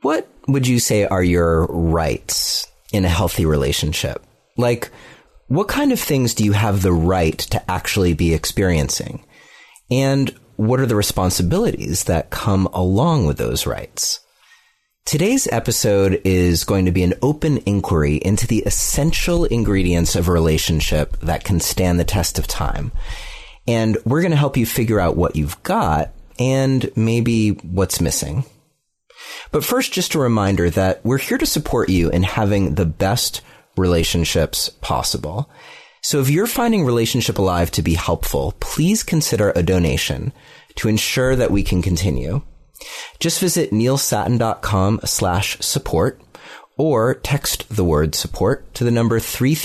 What would you say are your rights in a healthy relationship? Like, what kind of things do you have the right to actually be experiencing? And what are the responsibilities that come along with those rights? Today's episode is going to be an open inquiry into the essential ingredients of a relationship that can stand the test of time. And we're going to help you figure out what you've got and maybe what's missing. But first, just a reminder that we're here to support you in having the best relationships possible. So if you're finding Relationship Alive to be helpful, please consider a donation to ensure that we can continue. Just visit neilsattin.com/support or text the word support to the number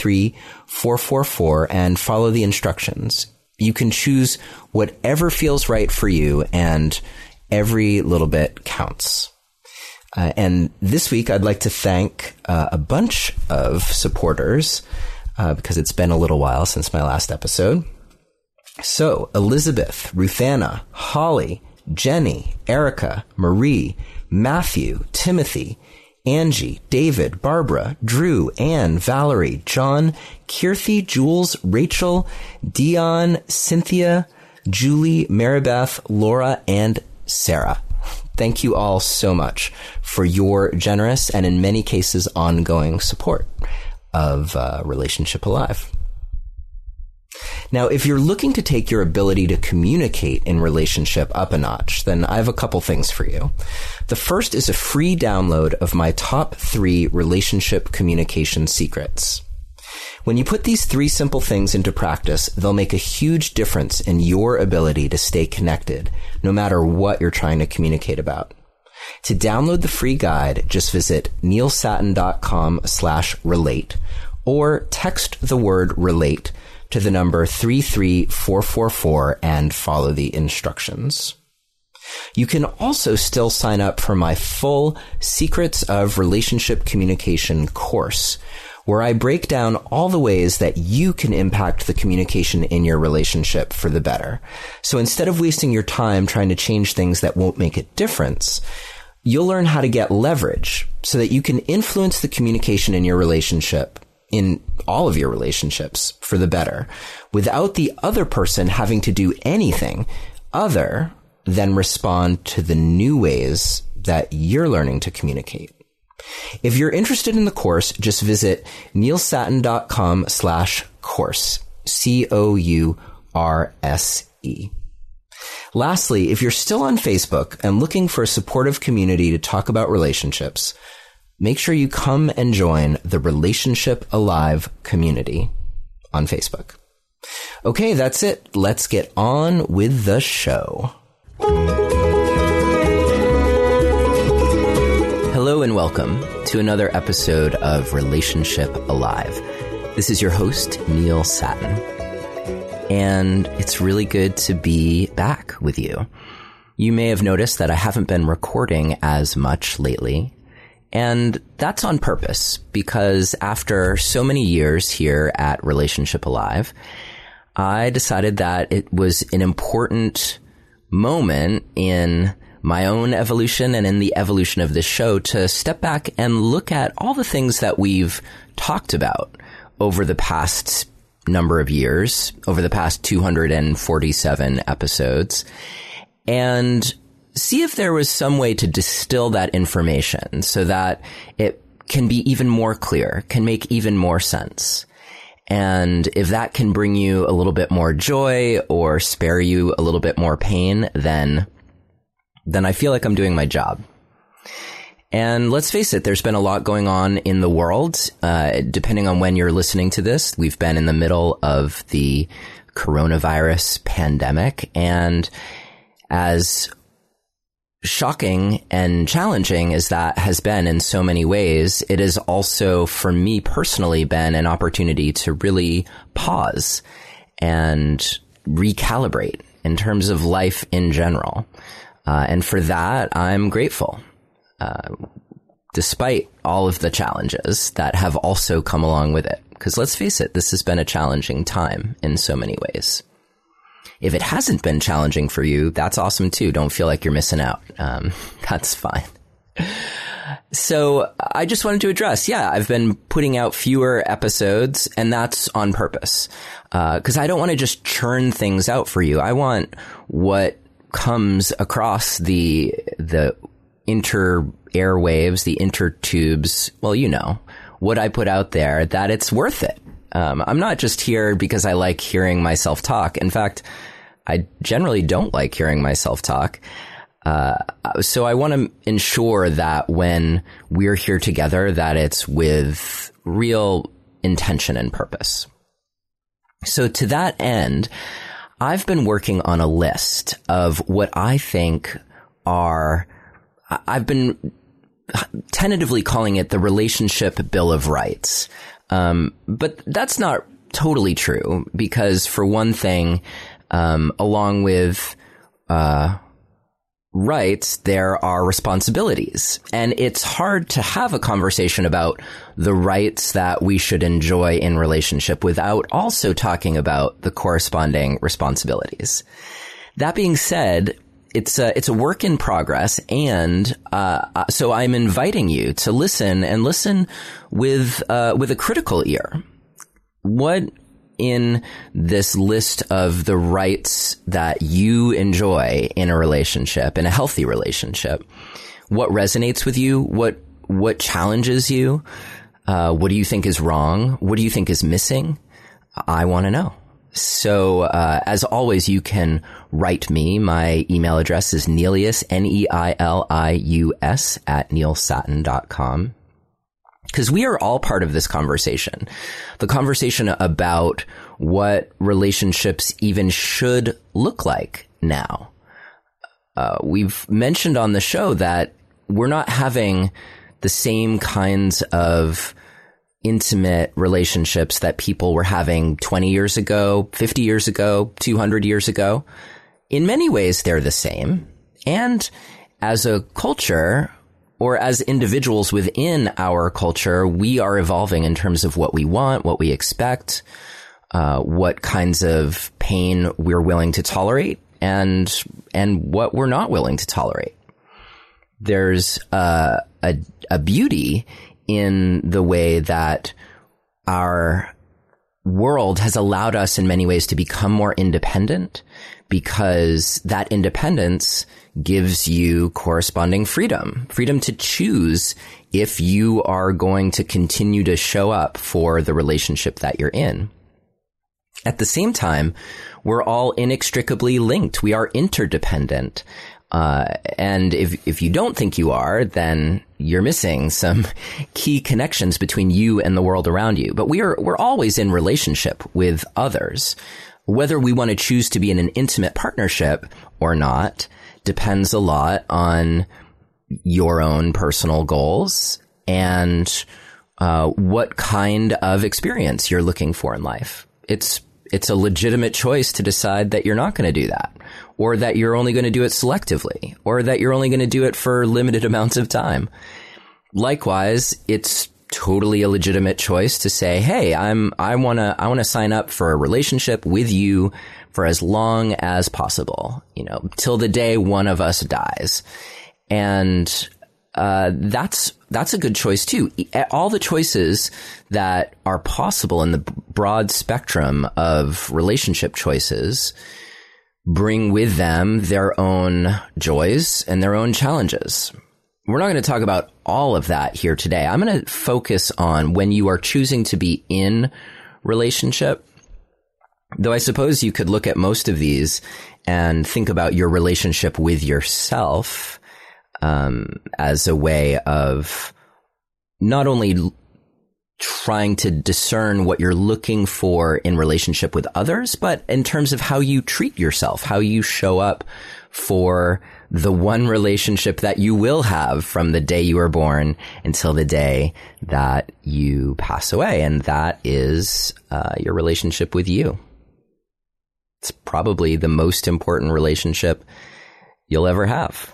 33444 and follow the instructions. You can choose whatever feels right for you, and every little bit counts. And this week, I'd like to thank a bunch of supporters because it's been a little while since my last episode. So, Elizabeth, Ruthanna, Holly, Jenny, Erica, Marie, Matthew, Timothy, Angie, David, Barbara, Drew, Anne, Valerie, John, Kirthi, Jules, Rachel, Dion, Cynthia, Julie, Maribeth, Laura, and Sarah. Thank you all so much for your generous and in many cases ongoing support of Relationship Alive. Now, if you're looking to take your ability to communicate in relationship up a notch, then I have a couple things for you. The first is a free download of my top 3 relationship communication secrets. When you put these 3 simple things into practice, they'll make a huge difference in your ability to stay connected, no matter what you're trying to communicate about. To download the free guide, just visit neilsattin.com/relate or text the word relate to the number 33444 and follow the instructions. You can also still sign up for my full Secrets of Relationship Communication course, where I break down all the ways that you can impact the communication in your relationship for the better. So instead of wasting your time trying to change things that won't make a difference, you'll learn how to get leverage so that you can influence the communication in your relationship, in all of your relationships, for the better, without the other person having to do anything other than respond to the new ways that you're learning to communicate. If you're interested in the course, just visit neilsattin.com/course, COURSE. Lastly, if you're still on Facebook and looking for a supportive community to talk about relationships, make sure you come and join the Relationship Alive community on Facebook. Okay, that's it. Let's get on with the show. Hello and welcome to another episode of Relationship Alive. This is your host, Neil Sattin, and it's really good to be back with you. You may have noticed that I haven't been recording as much lately, and that's on purpose because after so many years here at Relationship Alive, I decided that it was an important moment in my own evolution and in the evolution of this show to step back and look at all the things that we've talked about over the past number of years, over the past 247 episodes, and see if there was some way to distill that information so that it can be even more clear, can make even more sense. And if that can bring you a little bit more joy or spare you a little bit more pain, then I feel like I'm doing my job. And let's face it, there's been a lot going on in the world. Depending on when you're listening to this, we've been in the middle of the coronavirus pandemic. And as shocking and challenging as that has been in so many ways, it has also, for me personally, been an opportunity to really pause and recalibrate in terms of life in general. And for that, I'm grateful, despite all of the challenges that have also come along with it. Because let's face it, this has been a challenging time in so many ways. If it hasn't been challenging for you, that's awesome too. Don't feel like you're missing out. That's fine. So I just wanted to address, I've been putting out fewer episodes, and that's on purpose. 'Cause I don't want to just churn things out for you. I want what comes across the inter airwaves, the intertubes. Well, what I put out there, that it's worth it. I'm not just here because I like hearing myself talk. In fact, I generally don't like hearing myself talk. So I want to ensure that when we're here together, that it's with real intention and purpose. So to that end, I've been working on a list of what I think I've been tentatively calling it the Relationship Bill of Rights. But that's not totally true, because for one thing, along with, rights, there are responsibilities. And it's hard to have a conversation about the rights that we should enjoy in relationship without also talking about the corresponding responsibilities. That being said, it's a work in progress, and so I'm inviting you to listen with a critical ear. What in this list of the rights that you enjoy in a relationship, in a healthy relationship, what resonates with you? What challenges you? What do you think is wrong? What do you think is missing? I want to know. So, as always, you can write me. My email address is Neilius, Neilius @neilsatin.com. Because we are all part of this conversation. The conversation about what relationships even should look like now. We've mentioned on the show that we're not having the same kinds of intimate relationships that people were having 20 years ago, 50 years ago, 200 years ago. In many ways, they're the same. And as a culture, or as individuals within our culture, we are evolving in terms of what we want, what we expect, what kinds of pain we're willing to tolerate, and what we're not willing to tolerate. There's a beauty in the way that our world has allowed us in many ways to become more independent, because that independence gives you corresponding freedom to choose if you are going to continue to show up for the relationship that you're in. At the same time, we're all inextricably linked. We are interdependent. And if you don't think you are, then you're missing some key connections between you and the world around you. But we're always in relationship with others. Whether we want to choose to be in an intimate partnership or not depends a lot on your own personal goals and what kind of experience you're looking for in life. It's a legitimate choice to decide that you're not going to do that, or that you're only going to do it selectively, or that you're only going to do it for limited amounts of time. Likewise, it's totally a legitimate choice to say, hey, I want to sign up for a relationship with you for as long as possible, till the day one of us dies. And that's a good choice too. All the choices that are possible in the broad spectrum of relationship choices bring with them their own joys and their own challenges. We're not going to talk about all of that here today. I'm going to focus on when you are choosing to be in relationship. Though I suppose you could look at most of these and think about your relationship with yourself as a way of not only trying to discern what you're looking for in relationship with others, but in terms of how you treat yourself, how you show up for the one relationship that you will have from the day you were born until the day that you pass away. And that is your relationship with you. It's probably the most important relationship you'll ever have.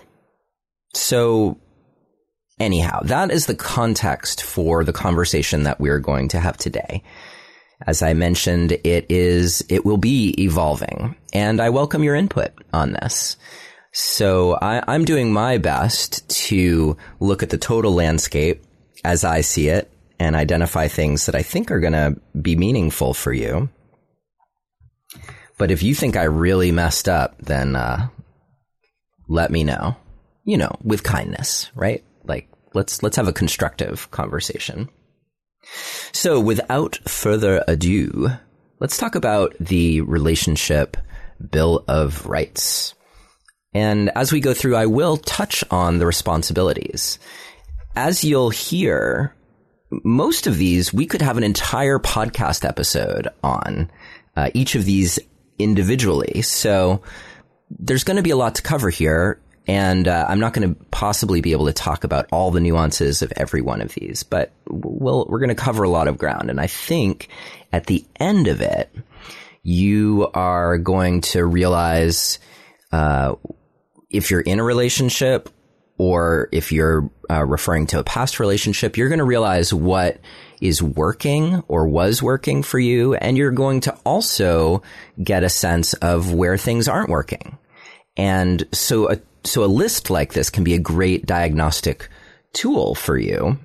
So anyhow, that is the context for the conversation that we're going to have today. As I mentioned, it will be evolving, and I welcome your input on this. So I'm doing my best to look at the total landscape as I see it and identify things that I think are going to be meaningful for you. But if you think I really messed up, then let me know. You know, with kindness, right? Like, let's have a constructive conversation. So without further ado, let's talk about the relationship Bill of Rights. And as we go through, I will touch on the responsibilities. As you'll hear, most of these we could have an entire podcast episode on, each of these individually. So there's going to be a lot to cover here. And I'm not going to possibly be able to talk about all the nuances of every one of these, but we're going to cover a lot of ground. And I think at the end of it, you are going to realize if you're in a relationship or if you're referring to a past relationship, you're going to realize what is working or was working for you. And you're going to also get a sense of where things aren't working. And so a list like this can be a great diagnostic tool for you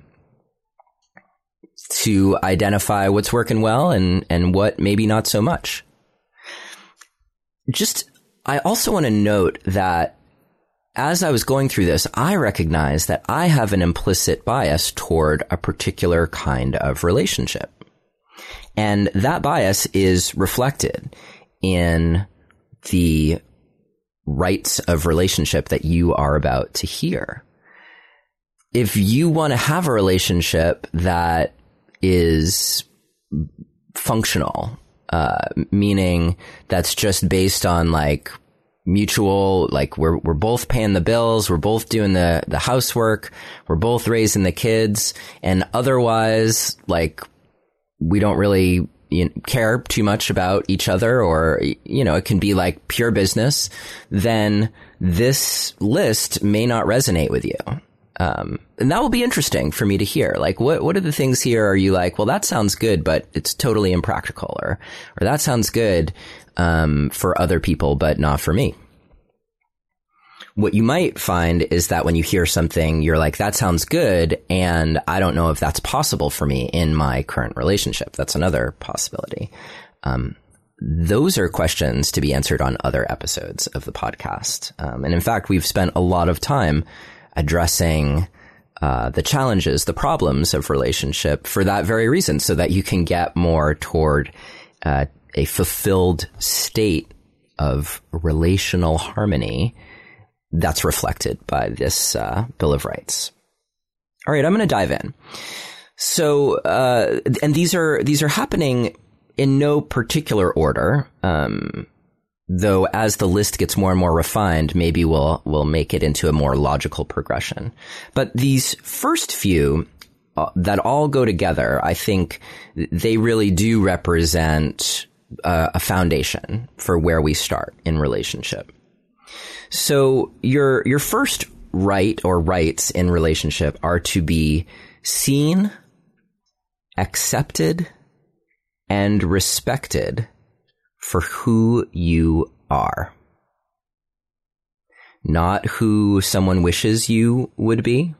to identify what's working well and what maybe not so much. I also want to note that as I was going through this, I recognized that I have an implicit bias toward a particular kind of relationship. And that bias is reflected in the rights of relationship that you are about to hear. If you want to have a relationship that is functional, meaning that's just based on like mutual, like we're both paying the bills, we're both doing the housework, we're both raising the kids, and otherwise like we don't really care too much about each other, or, it can be like pure business, then this list may not resonate with you. And that will be interesting for me to hear. Like, what are the things here are you like, well, that sounds good, but it's totally impractical, or that sounds good, for other people, but not for me. What you might find is that when you hear something, you're like, that sounds good, and I don't know if that's possible for me in my current relationship. That's another possibility. Those are questions to be answered on other episodes of the podcast. And in fact, we've spent a lot of time addressing the challenges, the problems of relationship for that very reason, so that you can get more toward a fulfilled state of relational harmony that's reflected by this Bill of Rights. All right, I'm going to dive in. So, and these are happening in no particular order, though as the list gets more and more refined, maybe we'll make it into a more logical progression. But these first few that all go together, I think they really do represent a foundation for where we start in relationship. So your first right or rights in relationship are to be seen, accepted, and respected for who you are. Not who someone wishes you would be,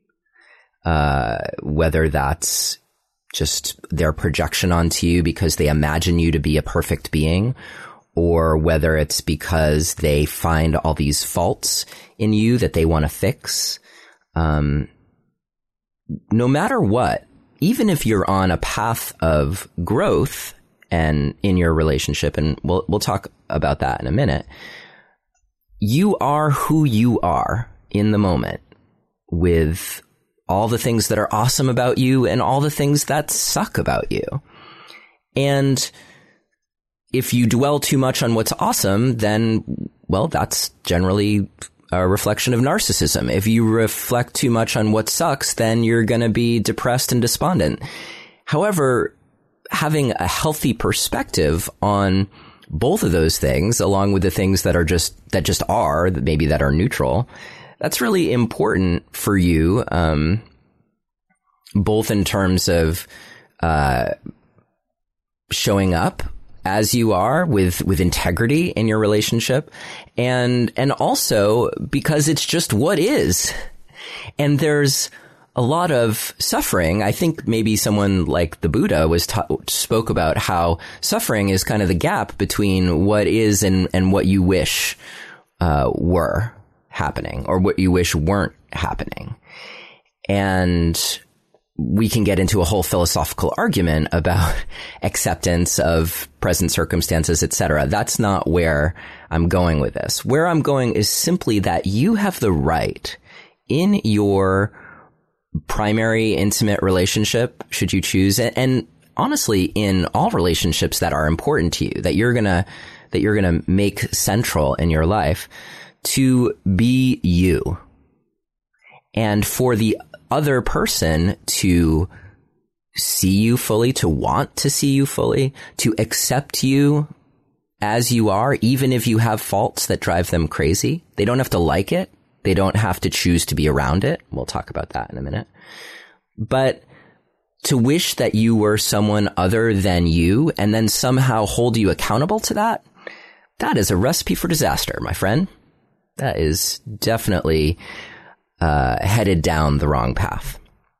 whether that's just their projection onto you because they imagine you to be a perfect being, or whether it's because they find all these faults in you that they want to fix. No matter what, even if you're on a path of growth and in your relationship, and we'll talk about that in a minute, you are who you are in the moment, with all the things that are awesome about you and all the things that suck about you. And if you dwell too much on what's awesome, then, well, that's generally a reflection of narcissism. If you reflect too much on what sucks, then you're going to be depressed and despondent. However, having a healthy perspective on both of those things, along with the things that maybe that are neutral, that's really important for you, both in terms of showing up as you are with integrity in your relationship. And also because it's just what is. And there's a lot of suffering. I think maybe someone like the Buddha spoke about how suffering is kind of the gap between what is and what you wish were happening, or what you wish weren't happening. And we can get into a whole philosophical argument about acceptance of present circumstances, etc. That's not where I'm going with this. Where I'm going is simply that you have the right in your primary intimate relationship, should you choose, and honestly in all relationships that are important to you, that you're gonna make central in your life, to be you, and for the other person to see you fully, to want to see you fully, to accept you as you are, even if you have faults that drive them crazy. They don't have to like it. They don't have to choose to be around it. We'll talk about that in a minute. But to wish that you were someone other than you and then somehow hold you accountable to that, that is a recipe for disaster, my friend. That is definitely headed down the wrong path.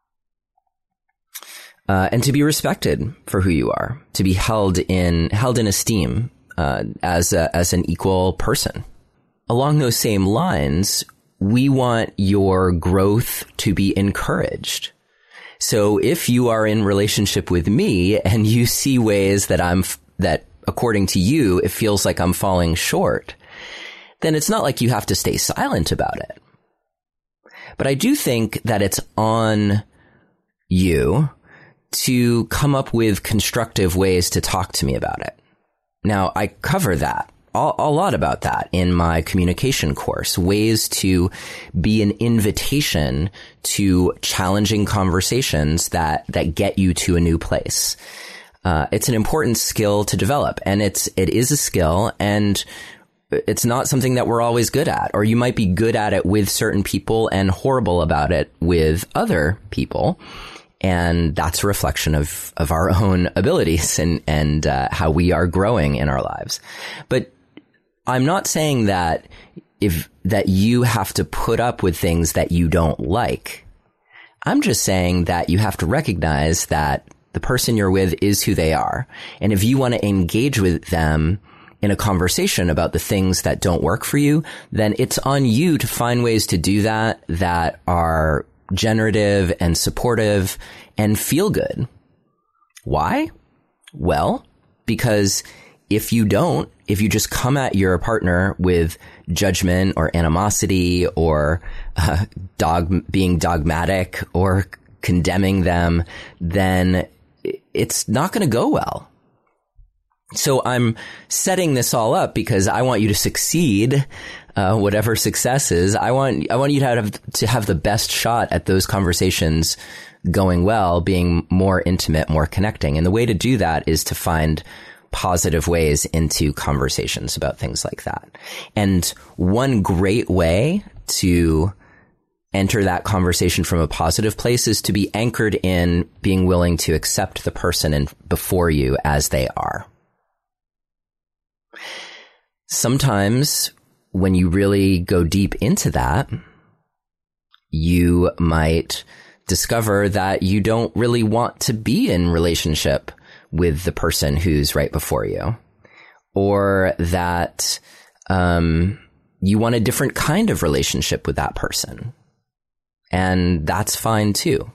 And to be respected for who you are, to be held in esteem as an equal person. Along those same lines, we want your growth to be encouraged. So if you are in relationship with me and you see ways that according to you, it feels like I'm falling short, then it's not like you have to stay silent about it. But I do think that it's on you to come up with constructive ways to talk to me about it. Now, I cover that a lot about that in my communication course, ways to be an invitation to challenging conversations that get you to a new place. It's an important skill to develop, and it is a skill, and it's not something that we're always good at, or you might be good at it with certain people and horrible about it with other people. And that's a reflection of our own abilities and how we are growing in our lives. But I'm not saying that you have to put up with things that you don't like. I'm just saying that you have to recognize that the person you're with is who they are. And if you want to engage with them in a conversation about the things that don't work for you, then it's on you to find ways to do that are generative and supportive and feel good. Why? Well, because if you just come at your partner with judgment or animosity or being dogmatic or condemning them, then it's not going to go well. So I'm setting this all up because I want you to succeed, whatever success is. I want you to have the best shot at those conversations going well, being more intimate, more connecting. And the way to do that is to find positive ways into conversations about things like that. And one great way to enter that conversation from a positive place is to be anchored in being willing to accept the person before you as they are. Sometimes when you really go deep into that, you might discover that you don't really want to be in relationship with the person who's right before you, or that you want a different kind of relationship with that person. And that's fine too.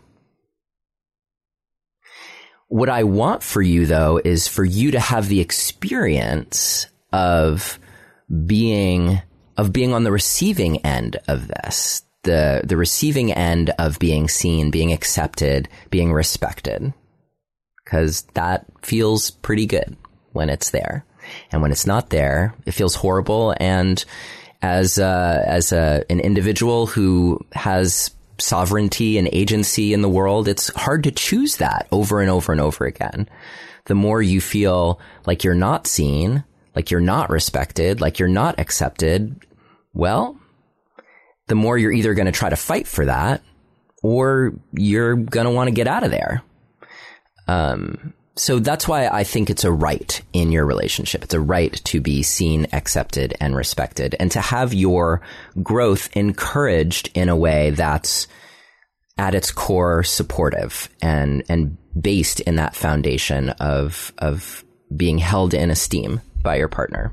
What I want for you, though, is for you to have the experience of being on the receiving end of this, the receiving end of being seen, being accepted, being respected, because that feels pretty good when it's there. And when it's not there, it feels horrible. And as an individual who has sovereignty and agency in the world, it's hard to choose that over and over and over again. The more you feel like you're not seen, like you're not respected, like you're not accepted, well, the more you're either going to try to fight for that or you're going to want to get out of there. So that's why I think it's a right in your relationship. It's a right to be seen, accepted, and respected, and to have your growth encouraged in a way that's at its core supportive and based in that foundation of being held in esteem by your partner,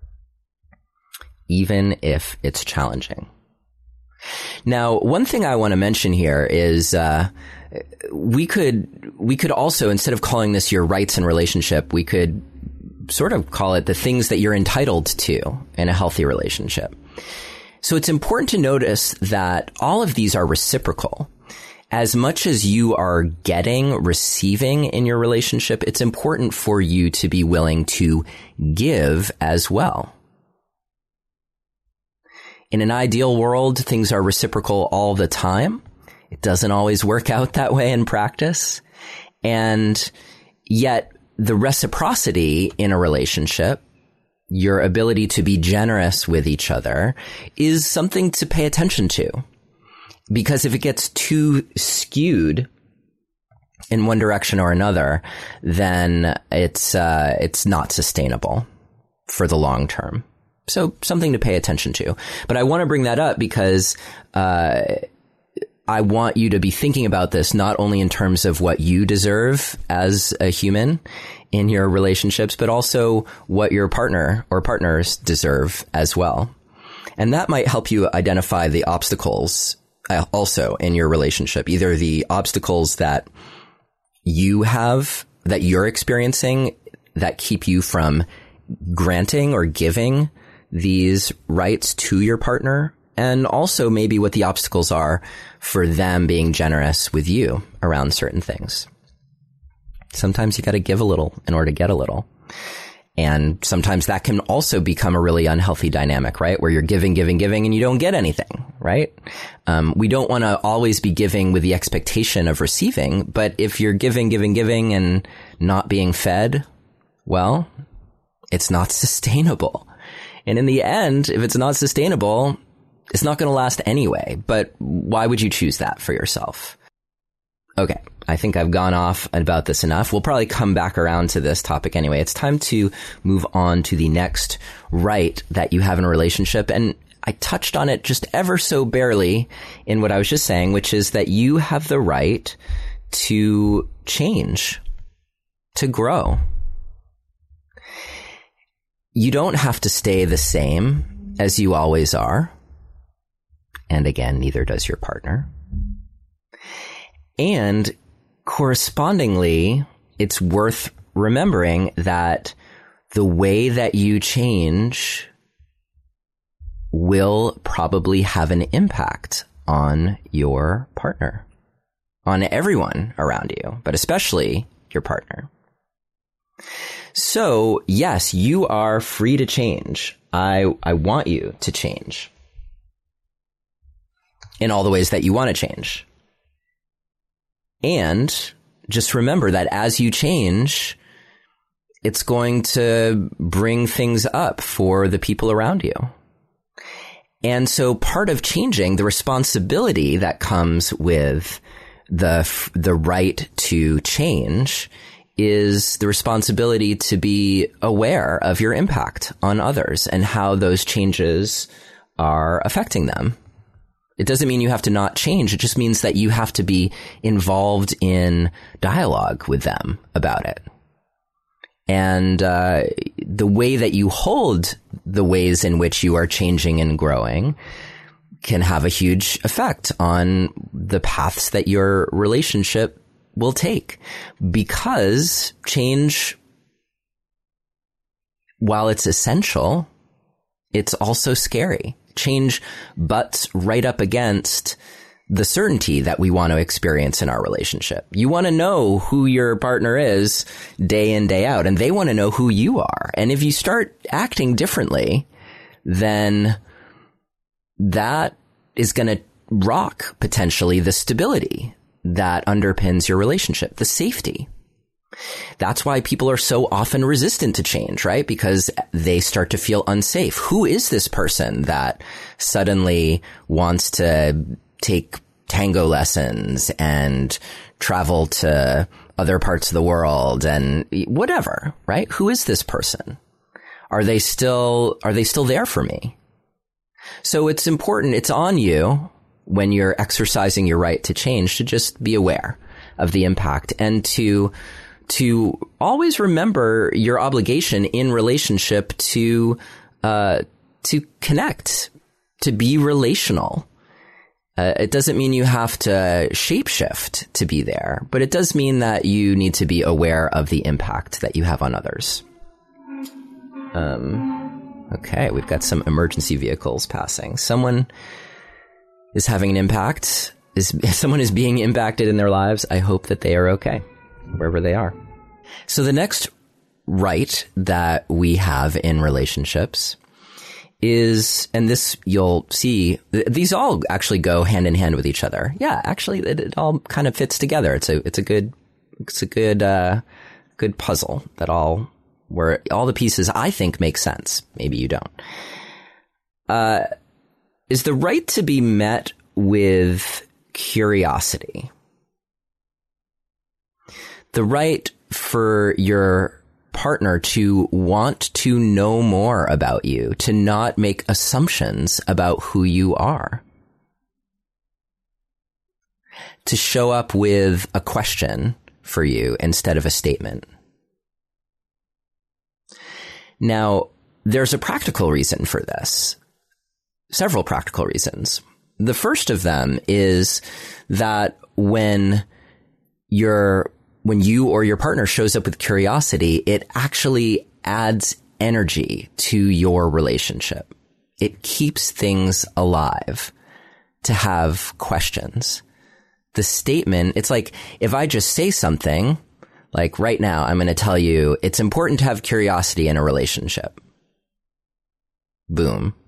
even if it's challenging. Now, one thing I want to mention here is we could also, instead of calling this your rights in relationship, we could sort of call it the things that you're entitled to in a healthy relationship. So it's important to notice that all of these are reciprocal. As much as you are receiving in your relationship, it's important for you to be willing to give as well. In an ideal world, things are reciprocal all the time. It doesn't always work out that way in practice. And yet the reciprocity in a relationship, your ability to be generous with each other, is something to pay attention to. Because if it gets too skewed in one direction or another, then it's not sustainable for the long term. So something to pay attention to. But I want to bring that up because I want you to be thinking about this not only in terms of what you deserve as a human in your relationships, but also what your partner or partners deserve as well. And that might help you identify the obstacles also in your relationship, either the obstacles that you have, that you're experiencing, that keep you from granting or giving these rights to your partner, and also maybe what the obstacles are for them being generous with you around certain things. Sometimes you got to give a little in order to get a little. And sometimes that can also become a really unhealthy dynamic, right? Where you're giving, and you don't get anything, right? We don't want to always be giving with the expectation of receiving, but if you're giving and not being fed, well, it's not sustainable. And in the end, if it's not sustainable, it's not going to last anyway. But why would you choose that for yourself? Okay, I think I've gone off about this enough. We'll probably come back around to this topic anyway. It's time to move on to the next right that you have in a relationship. And I touched on it just ever so barely in what I was just saying, which is that you have the right to change, to grow. You don't have to stay the same as you always are. And again, neither does your partner. And correspondingly, it's worth remembering that the way that you change will probably have an impact on your partner, on everyone around you, but especially your partner. So, yes, you are free to change. I want you to change in all the ways that you want to change. And just remember that as you change, it's going to bring things up for the people around you. And so part of changing, the responsibility that comes with the right to change, is the responsibility to be aware of your impact on others and how those changes are affecting them. It doesn't mean you have to not change. It just means that you have to be involved in dialogue with them about it. And the way that you hold the ways in which you are changing and growing can have a huge effect on the paths that your relationship will take. Because change, while it's essential, it's also scary. Change butts right up against the certainty that we want to experience in our relationship. You want to know who your partner is day in, day out, and they want to know who you are. And if you start acting differently, then that is going to rock potentially the stability that underpins your relationship, the safety. That's why people are so often resistant to change, right? Because they start to feel unsafe. Who is this person that suddenly wants to take tango lessons and travel to other parts of the world and whatever, right? Who is this person? Are they still there for me? So it's important. It's on you when you're exercising your right to change to just be aware of the impact and to always remember your obligation in relationship to connect, to be relational. It doesn't mean you have to shapeshift to be there, but it does mean that you need to be aware of the impact that you have on others. Okay, we've got some emergency vehicles passing. Someone is having an impact. Someone is being impacted in their lives. I hope that they are okay, wherever they are. So the next right that we have in relationships is, and this you'll see, these all actually go hand in hand with each other. Yeah, actually, it all kind of fits together. It's a good puzzle where all the pieces I think make sense. Maybe you don't. Is the right to be met with curiosity. The right for your partner to want to know more about you, to not make assumptions about who you are. To show up with a question for you instead of a statement. Now, there's a practical reason for this. Several practical reasons. The first of them is that when you or your partner shows up with curiosity, it actually adds energy to your relationship. It keeps things alive to have questions. The statement, it's like if I just say something, like right now, I'm going to tell you it's important to have curiosity in a relationship. Boom.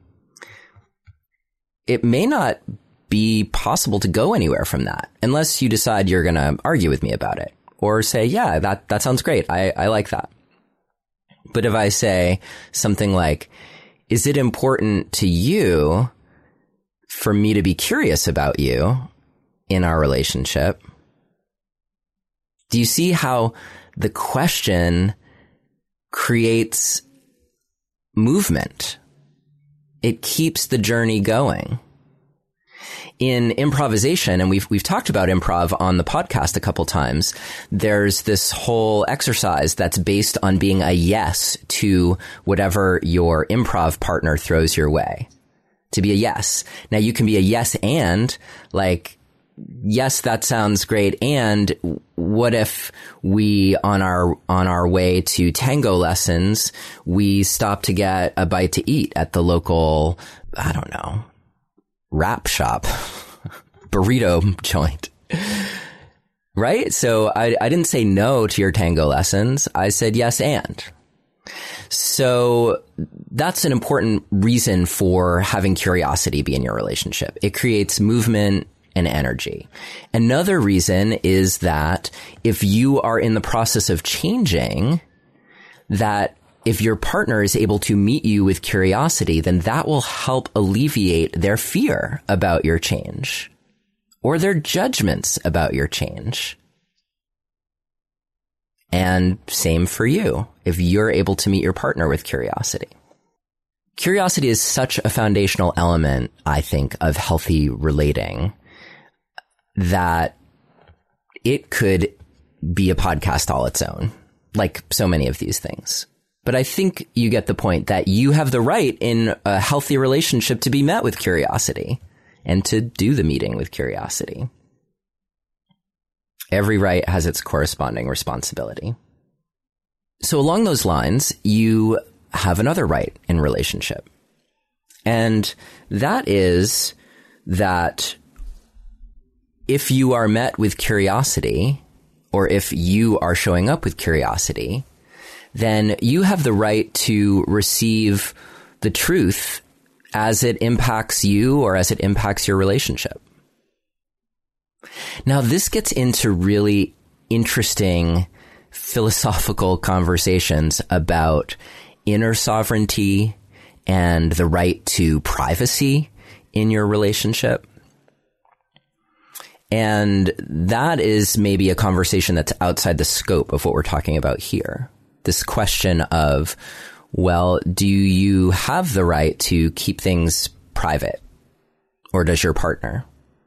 It may not be possible to go anywhere from that unless you decide you're going to argue with me about it or say, yeah, that sounds great. I like that. But if I say something like, is it important to you for me to be curious about you in our relationship? Do you see how the question creates movement? It keeps the journey going. In improvisation, and we've talked about improv on the podcast a couple times, there's this whole exercise that's based on being a yes to whatever your improv partner throws your way. To be a yes. Now you can be a yes and, like, yes, that sounds great. And what if we, on our way to tango lessons, we stop to get a bite to eat at the local, I don't know, wrap shop, burrito joint, right? So I didn't say no to your tango lessons. I said yes and. So that's an important reason for having curiosity be in your relationship. It creates movement and energy. Another reason is that if you are in the process of changing, that if your partner is able to meet you with curiosity, then that will help alleviate their fear about your change or their judgments about your change. And same for you, if you're able to meet your partner with curiosity. Curiosity is such a foundational element, I think, of healthy relating that it could be a podcast all its own, like so many of these things. But I think you get the point that you have the right in a healthy relationship to be met with curiosity and to do the meeting with curiosity. Every right has its corresponding responsibility. So along those lines, you have another right in relationship. And that is that if you are met with curiosity, or if you are showing up with curiosity, then you have the right to receive the truth as it impacts you or as it impacts your relationship. Now, this gets into really interesting philosophical conversations about inner sovereignty and the right to privacy in your relationship. And that is maybe a conversation that's outside the scope of what we're talking about here. This question of, well, do you have the right to keep things private, or does your partner?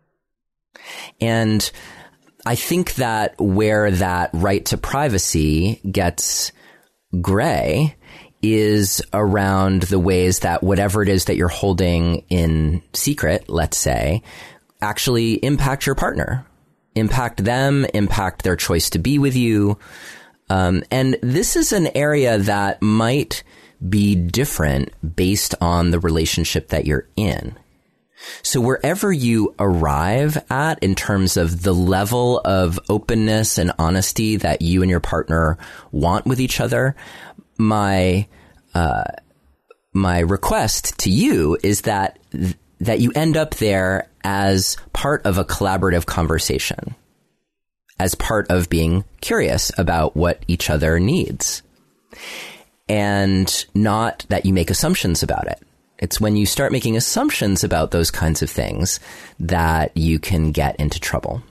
And I think that where that right to privacy gets gray is around the ways that whatever it is that you're holding in secret, let's say, actually impact your partner, impact them, impact their choice to be with you. And this is an area that might be different based on the relationship that you're in. So wherever you arrive at in terms of the level of openness and honesty that you and your partner want with each other, my request to you is that you end up there as part of a collaborative conversation, as part of being curious about what each other needs, and not that you make assumptions about it. It's when you start making assumptions about those kinds of things that you can get into trouble.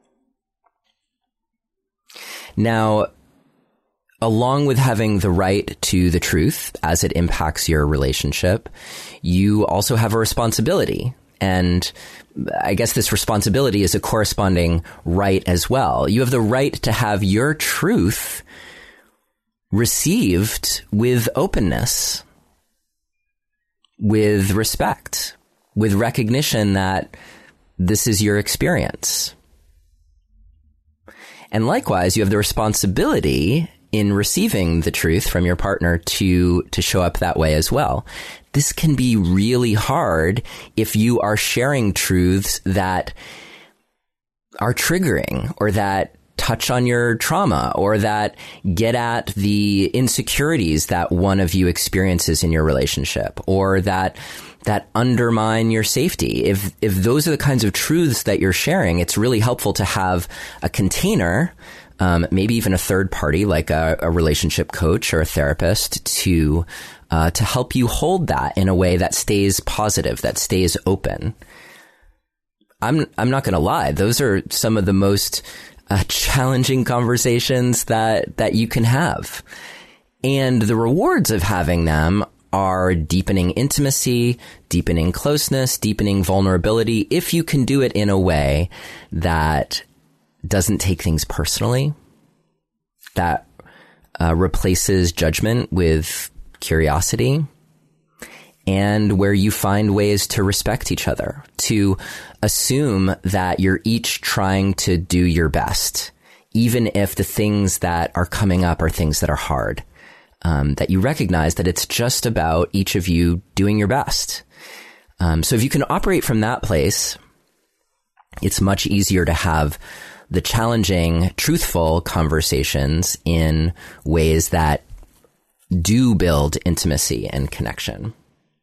Now, along with having the right to the truth as it impacts your relationship, you also have a responsibility. And I guess this responsibility is a corresponding right as well. You have the right to have your truth received with openness, with respect, with recognition that this is your experience. And likewise, you have the responsibility in receiving the truth from your partner to show up that way as well. This can be really hard if you are sharing truths that are triggering, or that touch on your trauma, or that get at the insecurities that one of you experiences in your relationship, or that undermine your safety. If those are the kinds of truths that you're sharing, it's really helpful to have a container, maybe even a third party like a relationship coach or a therapist to help you hold that in a way that stays positive, that stays open. I'm not going to lie. Those are some of the most challenging conversations that you can have. And the rewards of having them are deepening intimacy, deepening closeness, deepening vulnerability, if you can do it in a way that doesn't take things personally, that replaces judgment with curiosity, and where you find ways to respect each other, to assume that you're each trying to do your best, even if the things that are coming up are things that are hard, that you recognize that it's just about each of you doing your best. So if you can operate from that place, it's much easier to have the challenging, truthful conversations in ways that do build intimacy and connection.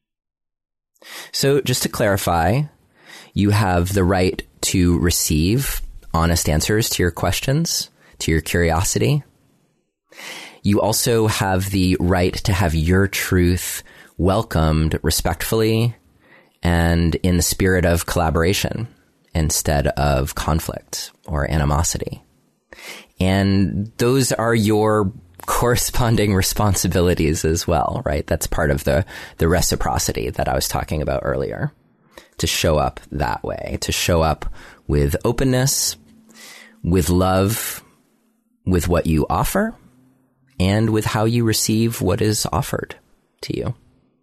So just to clarify, you have the right to receive honest answers to your questions, to your curiosity. You also have the right to have your truth welcomed respectfully and in the spirit of collaboration instead of conflict or animosity. And those are your corresponding responsibilities as well, right? That's part of the reciprocity that I was talking about earlier. To show up that way, to show up with openness, with love, with what you offer, and with how you receive what is offered to you.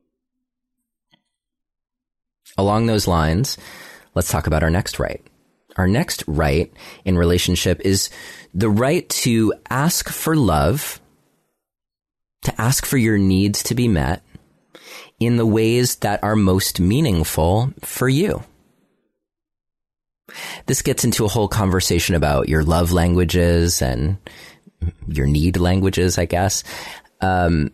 Along those lines, let's talk about our next right. Our next right in relationship is the right to ask for love, to ask for your needs to be met in the ways that are most meaningful for you. This gets into a whole conversation about your love languages and your need languages, I guess, and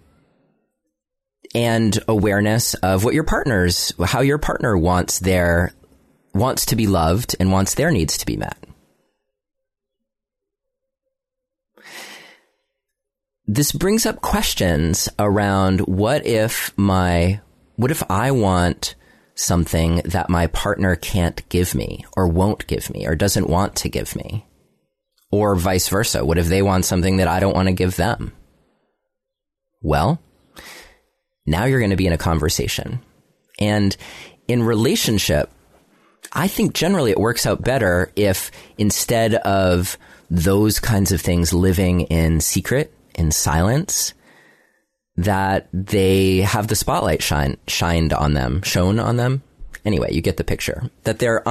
awareness of how your partner wants to be loved and wants their needs to be met. This brings up questions around what if I want something that my partner can't give me or won't give me or doesn't want to give me? Or vice versa. What if they want something that I don't want to give them? Well, now you're going to be in a conversation. And in relationship, I think generally it works out better if instead of those kinds of things living in secret, in silence, that they have the spotlight shown on them. Anyway, you get the picture. That they're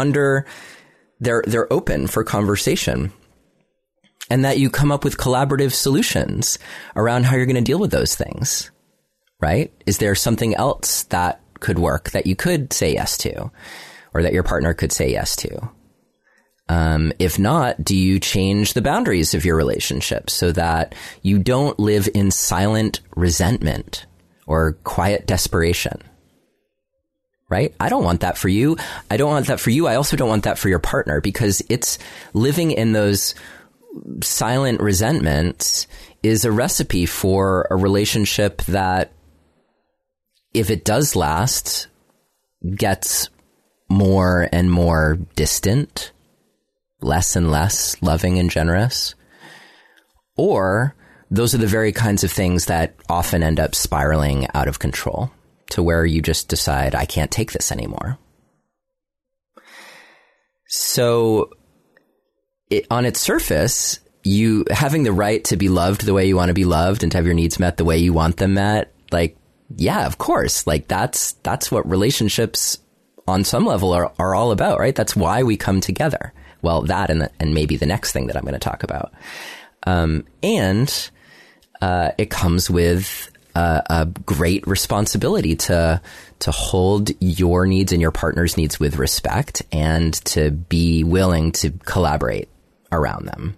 open for conversation, and that you come up with collaborative solutions around how you're going to deal with those things, right? Is there something else that could work that you could say yes to, or that your partner could say yes to? If not, do you change the boundaries of your relationship so that you don't live in silent resentment or quiet desperation? Right? I don't want that for you. I don't want that for you. I also don't want that for your partner, because it's living in those silent resentments is a recipe for a relationship that, if it does last, gets more and more distant, less and less loving and generous. Or those are the very kinds of things that often end up spiraling out of control to where you just decide, I can't take this anymore. So on its surface, you having the right to be loved the way you want to be loved and to have your needs met the way you want them met, like, yeah, of course, like that's what relationships on some level are all about, right? That's why we come together. Well, that and maybe the next thing that I'm going to talk about. It comes with a great responsibility to hold your needs and your partner's needs with respect, and to be willing to collaborate around them.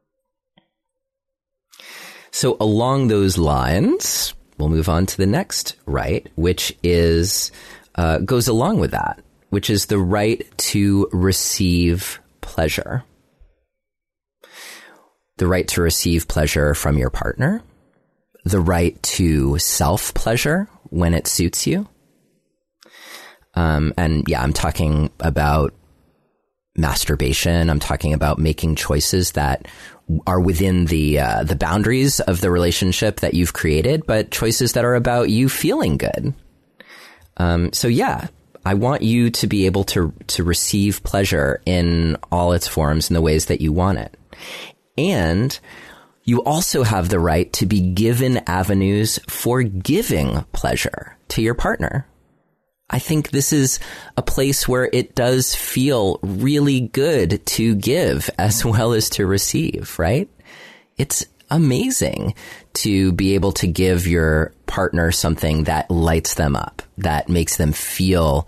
So along those lines, we'll move on to the next right, which is goes along with that, which is the right to receive pleasure. The right to receive pleasure from your partner, the right to self-pleasure when it suits you. And yeah, I'm talking about masturbation. I'm talking about making choices that are within the boundaries of the relationship that you've created, but choices that are about you feeling good. So yeah, I want you to be able to receive pleasure in all its forms in the ways that you want it. And you also have the right to be given avenues for giving pleasure to your partner. I think this is a place where it does feel really good to give as well as to receive, right? It's amazing to be able to give your partner something that lights them up, that makes them feel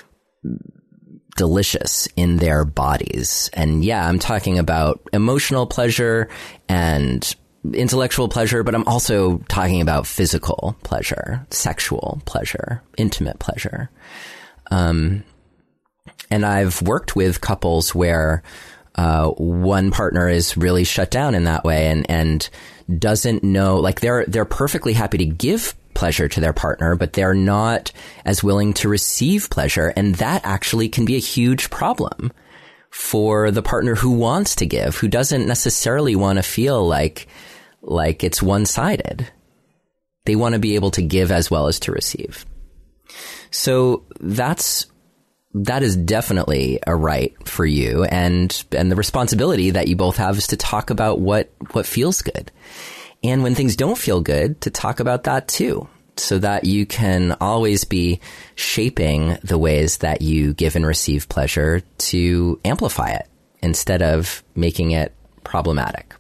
delicious in their bodies. And yeah, I'm talking about emotional pleasure and intellectual pleasure, but I'm also talking about physical pleasure, sexual pleasure, intimate pleasure. And I've worked with couples where one partner is really shut down in that way and doesn't know, like they're perfectly happy to give pleasure to their partner, but they're not as willing to receive pleasure. And that actually can be a huge problem for the partner who wants to give, who doesn't necessarily want to feel like it's one-sided. They want to be able to give as well as to receive. So that is definitely a right for you, and the responsibility that you both have is to talk about what feels good. And when things don't feel good, to talk about that too, so that you can always be shaping the ways that you give and receive pleasure to amplify it instead of making it problematic.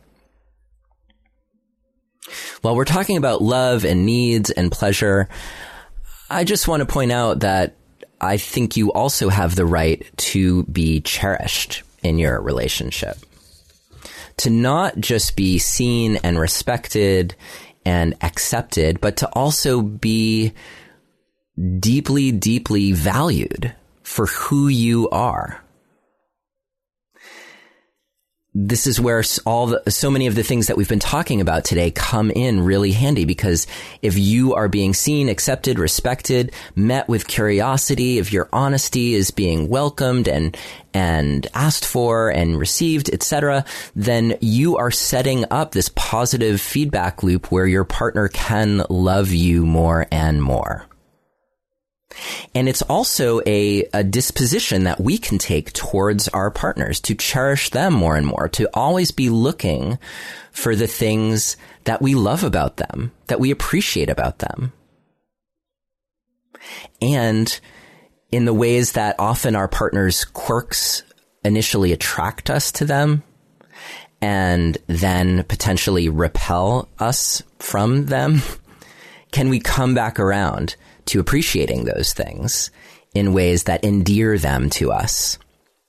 While we're talking about love and needs and pleasure, I just want to point out that I think you also have the right to be cherished in your relationship. To not just be seen and respected and accepted, but to also be deeply, deeply valued for who you are. this is where so many of the things that we've been talking about today come in really handy, because if you are being seen, accepted, respected, met with curiosity, if your honesty is being welcomed and asked for and received, etc., then you are setting up this positive feedback loop where your partner can love you more and more. And it's also a disposition that we can take towards our partners to cherish them more and more, to always be looking for the things that we love about them, that we appreciate about them. And in the ways that often our partners' quirks initially attract us to them and then potentially repel us from them, can we come back around to appreciating those things in ways that endear them to us?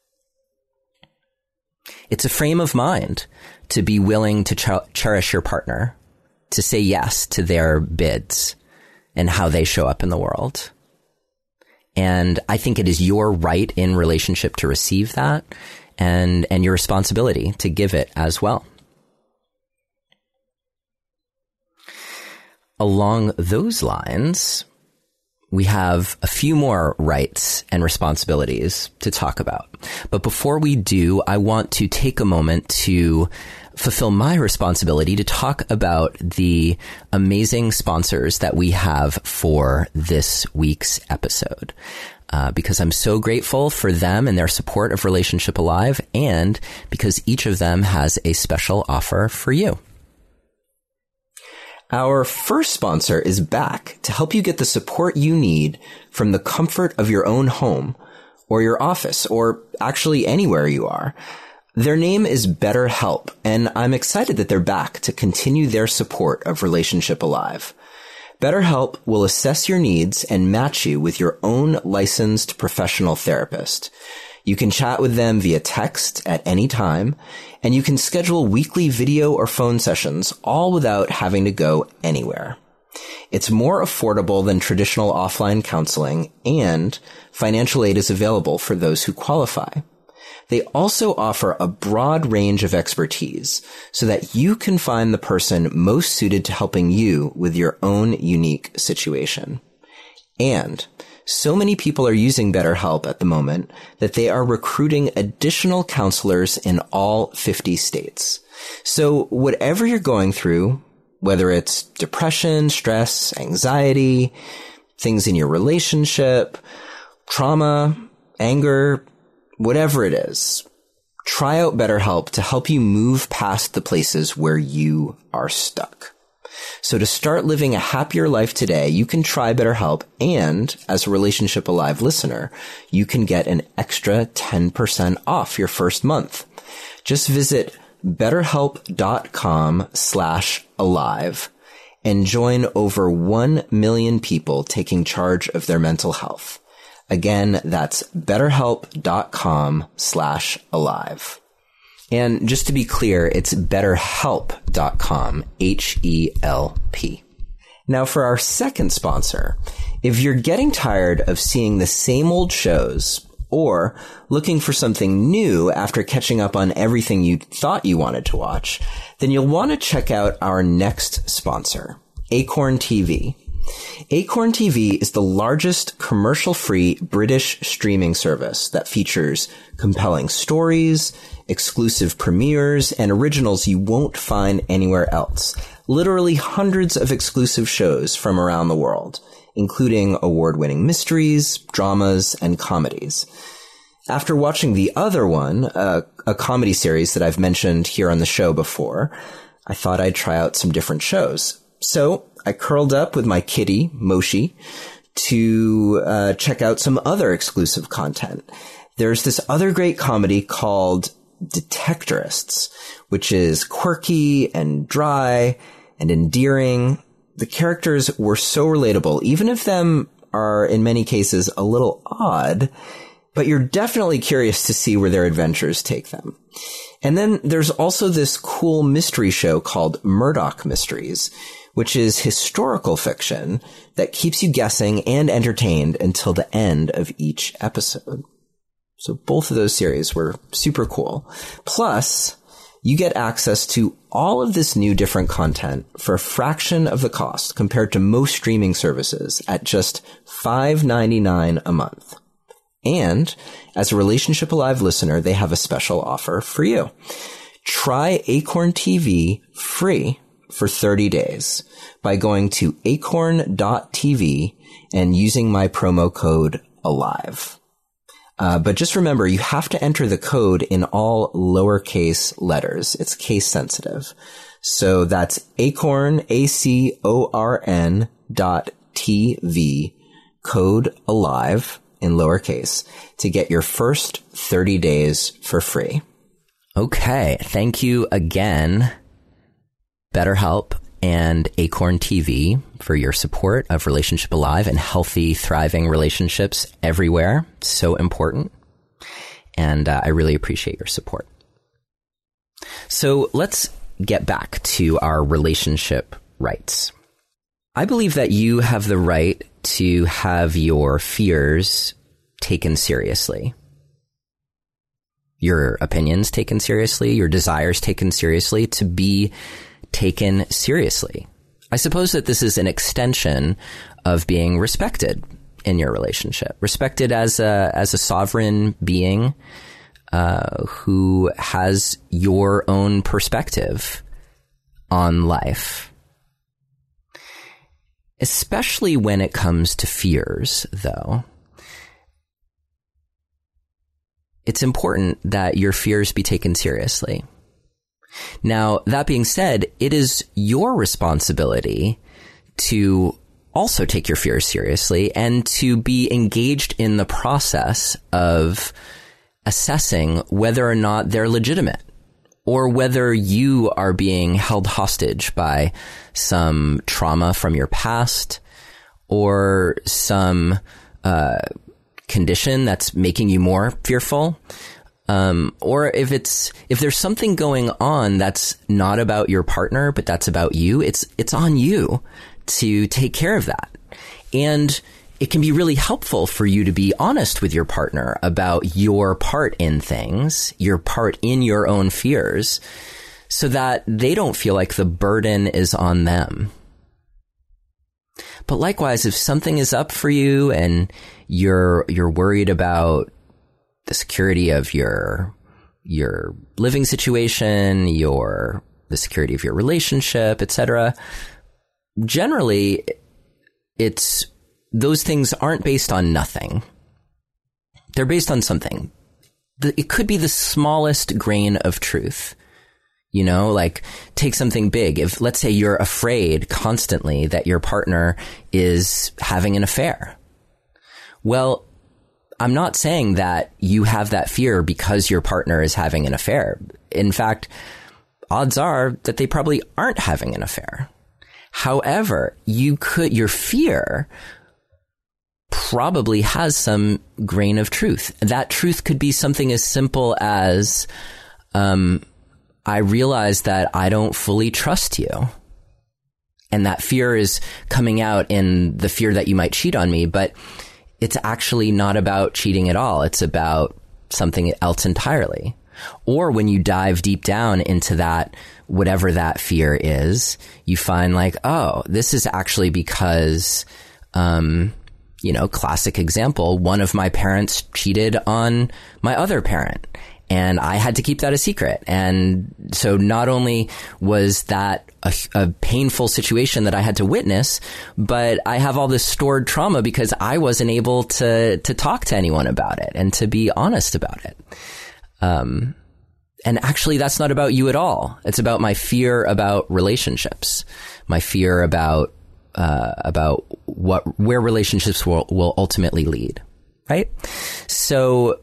It's a frame of mind to be willing to cherish your partner, to say yes to their bids and how they show up in the world. And I think it is your right in relationship to receive that, and your responsibility to give it as well. Along those lines, we have a few more rights and responsibilities to talk about. But before we do, I want to take a moment to fulfill my responsibility to talk about the amazing sponsors that we have for this week's episode. Because I'm so grateful for them and their support of Relationship Alive, and because each of them has a special offer for you. Our first sponsor is back to help you get the support you need from the comfort of your own home or your office, or actually anywhere you are. Their name is BetterHelp, and I'm excited that they're back to continue their support of Relationship Alive. BetterHelp will assess your needs and match you with your own licensed professional therapist. You can chat with them via text at any time, and you can schedule weekly video or phone sessions, all without having to go anywhere. It's more affordable than traditional offline counseling, and financial aid is available for those who qualify. They also offer a broad range of expertise so that you can find the person most suited to helping you with your own unique situation. And so many people are using BetterHelp at the moment that they are recruiting additional counselors in all 50 states. So whatever you're going through, whether it's depression, stress, anxiety, things in your relationship, trauma, anger, whatever it is, try out BetterHelp to help you move past the places where you are stuck. So to start living a happier life today, you can try BetterHelp, and as a Relationship Alive listener, you can get an extra 10% off your first month. Just visit BetterHelp.com/alive and join over 1 million people taking charge of their mental health. Again, that's BetterHelp.com/alive. And just to be clear, it's BetterHelp.com, HELP. Now for our second sponsor, if you're getting tired of seeing the same old shows or looking for something new after catching up on everything you thought you wanted to watch, then you'll want to check out our next sponsor, Acorn TV. Acorn TV is the largest commercial-free British streaming service that features compelling stories, exclusive premieres, and originals you won't find anywhere else. Literally hundreds of exclusive shows from around the world, including award-winning mysteries, dramas, and comedies. After watching the other one, a comedy series that I've mentioned here on the show before, I thought I'd try out some different shows. So I curled up with my kitty, Moshi, to check out some other exclusive content. There's this other great comedy called Detectorists, which is quirky and dry and endearing. The characters were so relatable, even if them are in many cases a little odd, but you're definitely curious to see where their adventures take them. And then there's also this cool mystery show called Murdoch Mysteries, which is historical fiction that keeps you guessing and entertained until the end of each episode. So both of those series were super cool. Plus, you get access to all of this new different content for a fraction of the cost compared to most streaming services at just $5.99 a month. And as a Relationship Alive listener, they have a special offer for you. Try Acorn TV free for 30 days by going to acorn.tv and using my promo code ALIVE. But just remember, you have to enter the code in all lowercase letters. It's case sensitive. So that's acorn, ACORN.TV, code ALIVE in lowercase to get your first 30 days for free. Okay. Thank you again, BetterHelp and Acorn TV, for your support of Relationship Alive and healthy, thriving relationships everywhere. So important. And I really appreciate your support. So let's get back to our relationship rights. I believe that you have the right to have your fears taken seriously, your opinions taken seriously, your desires taken seriously, to be taken seriously. I suppose that this is an extension of being respected in your relationship, respected as a sovereign being who has your own perspective on life. Especially when it comes to fears, though, it's important that your fears be taken seriously. Now, that being said, it is your responsibility to also take your fears seriously and to be engaged in the process of assessing whether or not they're legitimate, or whether you are being held hostage by some trauma from your past, or some condition that's making you more fearful. Or if there's something going on that's not about your partner, but that's about you, it's on you to take care of that. And it can be really helpful for you to be honest with your partner about your part in things, your part in your own fears, so that they don't feel like the burden is on them. But likewise, if something is up for you and you're worried about the security of your living situation, the security of your relationship, etc., generally, those things aren't based on nothing. They're based on something. It could be the smallest grain of truth. You know, like, take something big. If, let's say, you're afraid constantly that your partner is having an affair. Well, I'm not saying that you have that fear because your partner is having an affair. In fact, odds are that they probably aren't having an affair. However, your fear probably has some grain of truth. That truth could be something as simple as, I realize that I don't fully trust you. And that fear is coming out in the fear that you might cheat on me, but it's actually not about cheating at all. It's about something else entirely. Or when you dive deep down into that, whatever that fear is, you find like, oh, this is actually because, classic example, one of my parents cheated on my other parent. And I had to keep that a secret. And so not only was that a painful situation that I had to witness, but I have all this stored trauma because I wasn't able to talk to anyone about it and to be honest about it. And actually, that's not about you at all. It's about my fear about relationships, my fear about where relationships will ultimately lead. Right? So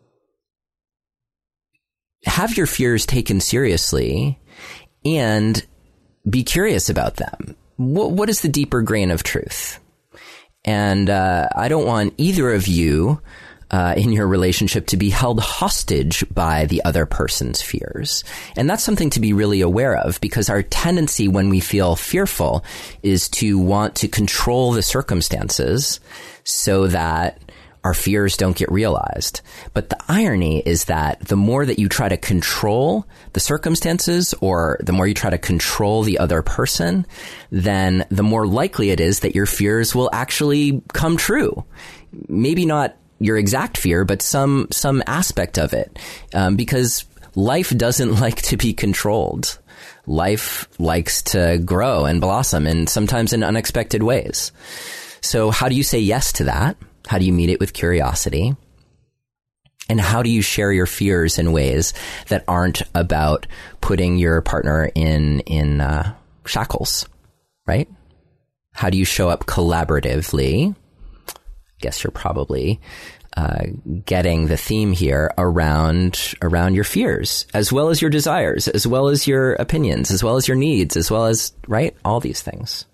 have your fears taken seriously and be curious about them. What is the deeper grain of truth? And I don't want either of you in your relationship to be held hostage by the other person's fears. And that's something to be really aware of, because our tendency when we feel fearful is to want to control the circumstances so that our fears don't get realized. But the irony is that the more that you try to control the circumstances, or the more you try to control the other person, then the more likely it is that your fears will actually come true. Maybe not your exact fear, but some aspect of it. Because life doesn't like to be controlled. Life likes to grow and blossom, and sometimes in unexpected ways. So how do you say yes to that? How do you meet it with curiosity? And how do you share your fears in ways that aren't about putting your partner in shackles, right? How do you show up collaboratively? I guess you're probably getting the theme here around your fears, as well as your desires, as well as your opinions, as well as your needs, as well as, right, all these things.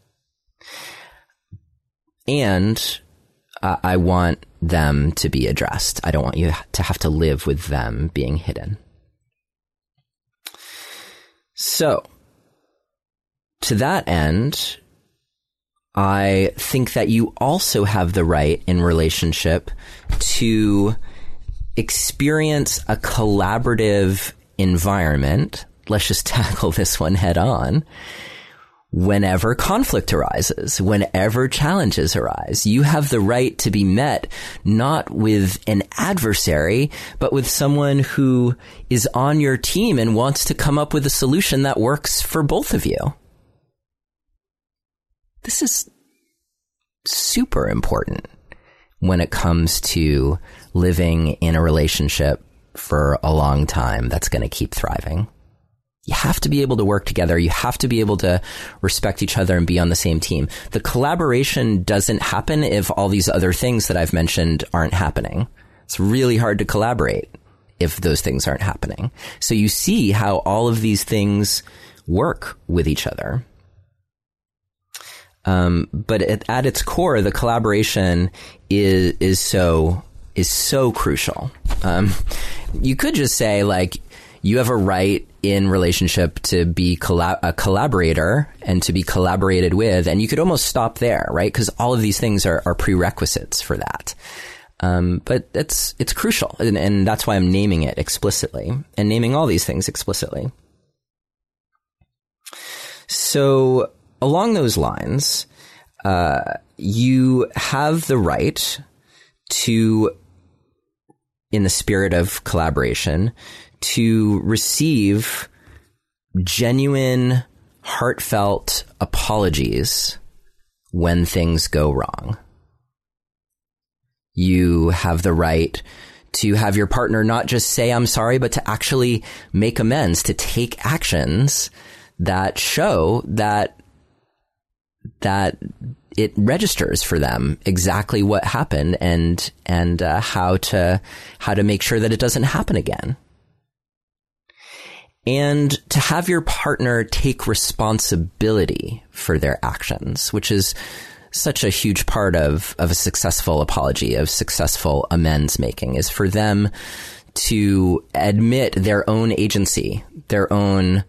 And I want them to be addressed. I don't want you to have to live with them being hidden. So, to that end, I think that you also have the right in relationship to experience a collaborative environment. Let's just tackle this one head on. Whenever conflict arises, whenever challenges arise, you have the right to be met not with an adversary, but with someone who is on your team and wants to come up with a solution that works for both of you. This is super important when it comes to living in a relationship for a long time that's going to keep thriving. You have to be able to work together. You have to be able to respect each other and be on the same team. The collaboration doesn't happen if all these other things that I've mentioned aren't happening. It's really hard to collaborate if those things aren't happening. So you see how all of these things work with each other. But at its core, the collaboration is so crucial. You could just say, like, you have a right in relationship to be a collaborator and to be collaborated with, and you could almost stop there, right? Because all of these things are prerequisites for that. But it's crucial, and that's why I'm naming it explicitly and naming all these things explicitly. So along those lines, you have the right to, in the spirit of collaboration, to receive genuine, heartfelt apologies when things go wrong. You have the right to have your partner not just say, "I'm sorry," but to actually make amends, to take actions that show that it registers for them exactly what happened and how to make sure that it doesn't happen again. And to have your partner take responsibility for their actions, which is such a huge part of a successful apology, of successful amends making, is for them to admit their own agency, their own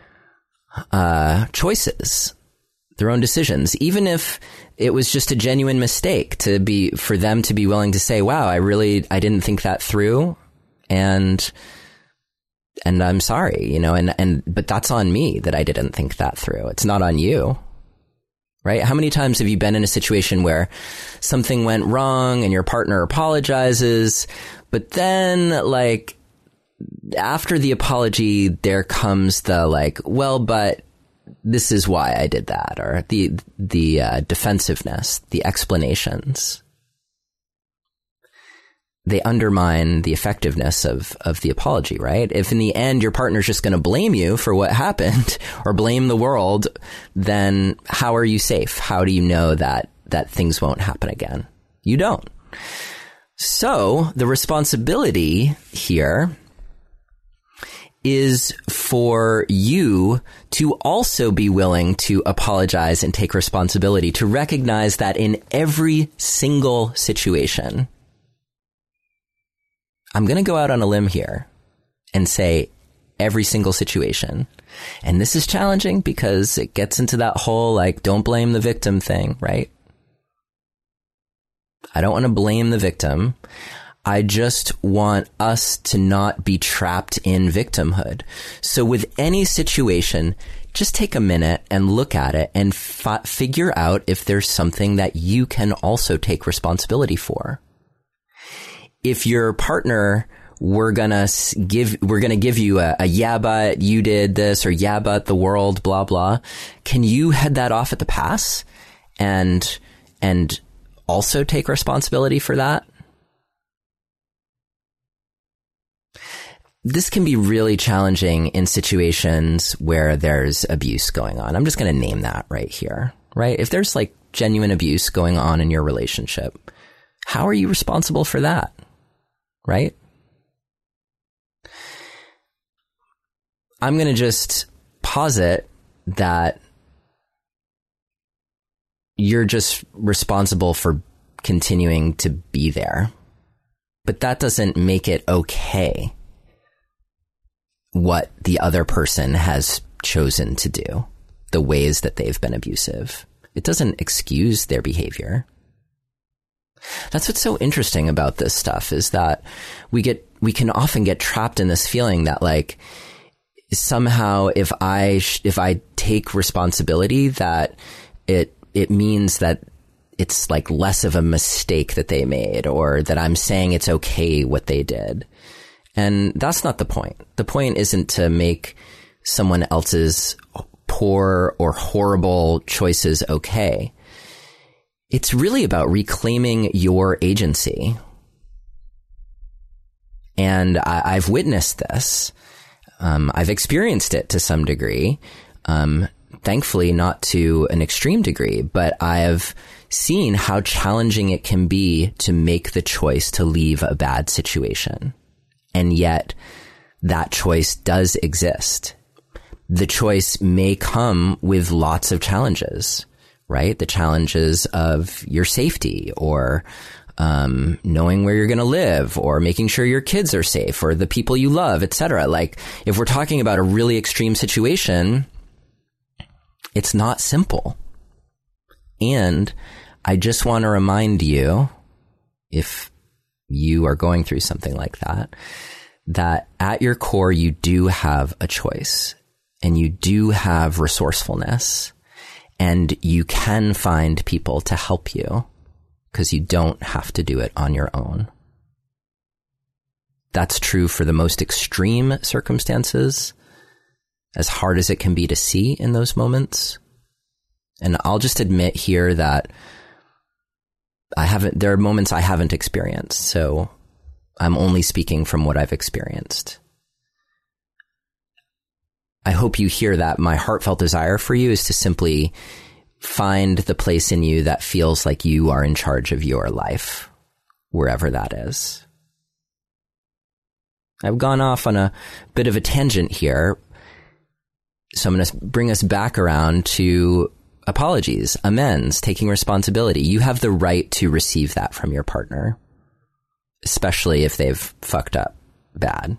choices, their own decisions, even if it was just a genuine mistake, for them to be willing to say, "Wow, I didn't think that through, and I'm sorry, but that's on me that I didn't think that through. It's not on you." Right? How many times have you been in a situation where something went wrong and your partner apologizes, but then, like, after the apology, there comes the, like, "Well, but this is why I did that," or the defensiveness, the explanations. They undermine the effectiveness of the apology, right? If in the end your partner's just going to blame you for what happened or blame the world, then how are you safe? How do you know that things won't happen again? You don't. So the responsibility here is for you to also be willing to apologize and take responsibility, to recognize that in every single situation, I'm going to go out on a limb here and say every single situation. And this is challenging because it gets into that whole, like, don't blame the victim thing, right? I don't want to blame the victim. I just want us to not be trapped in victimhood. So with any situation, just take a minute and look at it and figure out if there's something that you can also take responsibility for. If your partner, we're gonna give you a yeah, but you did this, or yeah, but the world, blah, blah. Can you head that off at the pass and also take responsibility for that? This can be really challenging in situations where there's abuse going on. I'm just going to name that right here, right? If there's like genuine abuse going on in your relationship, how are you responsible for that, right? I'm going to just posit that you're just responsible for continuing to be there, but that doesn't make it okay what the other person has chosen to do, the ways that they've been abusive. It doesn't excuse their behavior. That's what's so interesting about this stuff, is that we can often get trapped in this feeling that like somehow if I take responsibility, that it means that it's like less of a mistake that they made, or that I'm saying it's okay what they did. And that's not the point. The point isn't to make someone else's poor or horrible choices okay. It's really about reclaiming your agency. And I've witnessed this. I've experienced it to some degree. Thankfully, not to an extreme degree, but I've seen how challenging it can be to make the choice to leave a bad situation. And yet that choice does exist. The choice may come with lots of challenges, right? The challenges of your safety, or knowing where you're going to live, or making sure your kids are safe, or the people you love, etc. Like, if we're talking about a really extreme situation, it's not simple. And I just want to remind you, if you are going through something like that, that at your core, you do have a choice, and you do have resourcefulness, and you can find people to help you, because you don't have to do it on your own. That's true for the most extreme circumstances, as hard as it can be to see in those moments. And I'll just admit here that there are moments I haven't experienced, so I'm only speaking from what I've experienced. I hope you hear that my heartfelt desire for you is to simply find the place in you that feels like you are in charge of your life, wherever that is. I've gone off on a bit of a tangent here, so I'm going to bring us back around to apologies, amends, taking responsibility. You have the right to receive that from your partner, especially if they've fucked up bad.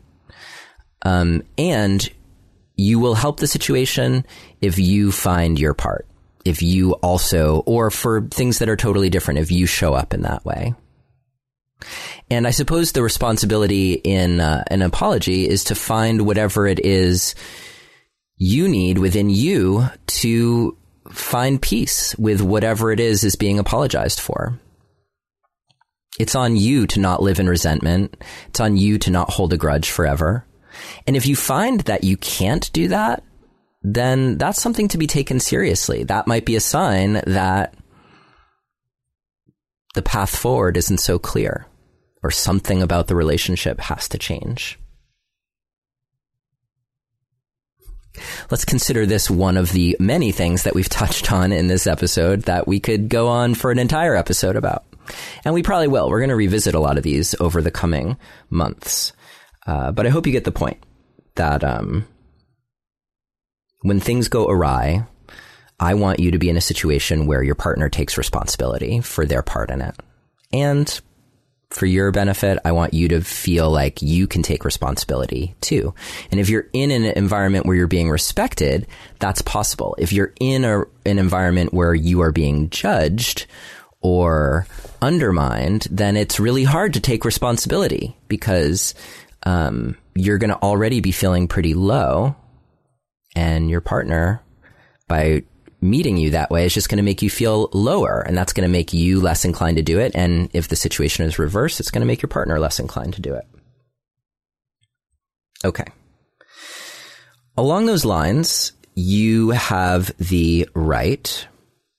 And you will help the situation if you find your part, if you also, or for things that are totally different, if you show up in that way. And I suppose the responsibility in an apology is to find whatever it is you need within you to find peace with whatever it is being apologized for. It's on you to not live in resentment. It's on you to not hold a grudge forever. And if you find that you can't do that, then that's something to be taken seriously. That might be a sign that the path forward isn't so clear, or something about the relationship has to change. Let's consider this one of the many things that we've touched on in this episode that we could go on for an entire episode about. And we probably will. We're going to revisit a lot of these over the coming months. But I hope you get the point that when things go awry, I want you to be in a situation where your partner takes responsibility for their part in it. And for your benefit, I want you to feel like you can take responsibility too. And if you're in an environment where you're being respected, that's possible. If you're in an environment where you are being judged, or undermined, then it's really hard to take responsibility because you're going to already be feeling pretty low, and your partner, by meeting you that way, is just going to make you feel lower, and that's going to make you less inclined to do it. And if the situation is reversed, it's going to make your partner less inclined to do it. Okay. Along those lines, you have the right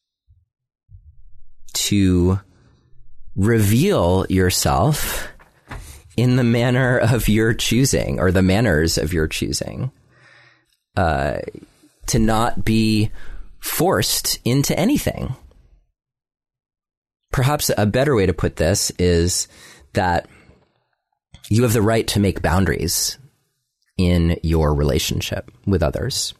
to reveal yourself in the manner of your choosing, or the manners of your choosing, to not be forced into anything. Perhaps a better way to put this is that you have the right to make boundaries in your relationship with others,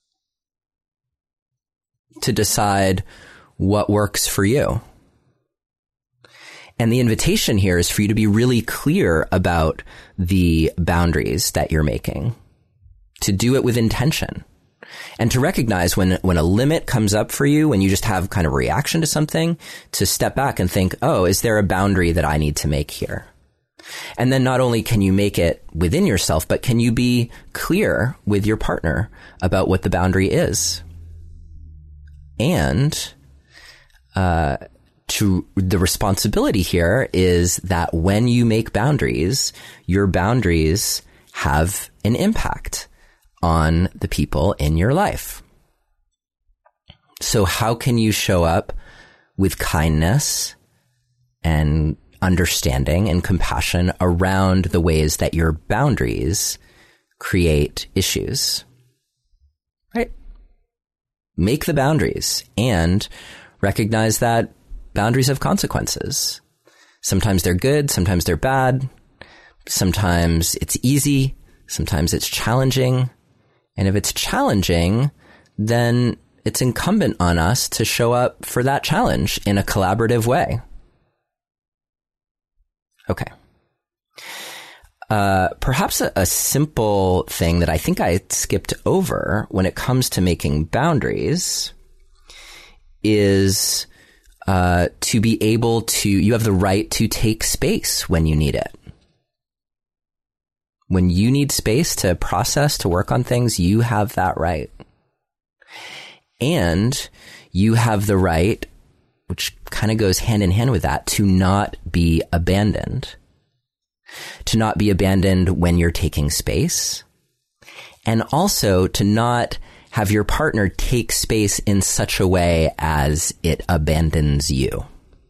to decide what works for you. And the invitation here is for you to be really clear about the boundaries that you're making, to do it with intention, and to recognize when a limit comes up for you, when you just have kind of a reaction to something, to step back and think, oh, is there a boundary that I need to make here? And then not only can you make it within yourself, but can you be clear with your partner about what the boundary is? And the responsibility here is that when you make boundaries, your boundaries have an impact on the people in your life. So how can you show up with kindness and understanding and compassion around the ways that your boundaries create issues? Right? Make the boundaries and recognize that boundaries have consequences. Sometimes they're good, sometimes they're bad. Sometimes it's easy, sometimes it's challenging. And if it's challenging, then it's incumbent on us to show up for that challenge in a collaborative way. Okay. Perhaps a simple thing that I think I skipped over when it comes to making boundaries is to be able to, you have the right to take space when you need it. When you need space to process, to work on things, you have that right. And you have the right, which kind of goes hand in hand with that, to not be abandoned. To not be abandoned when you're taking space. And also to not have your partner take space in such a way as it abandons you.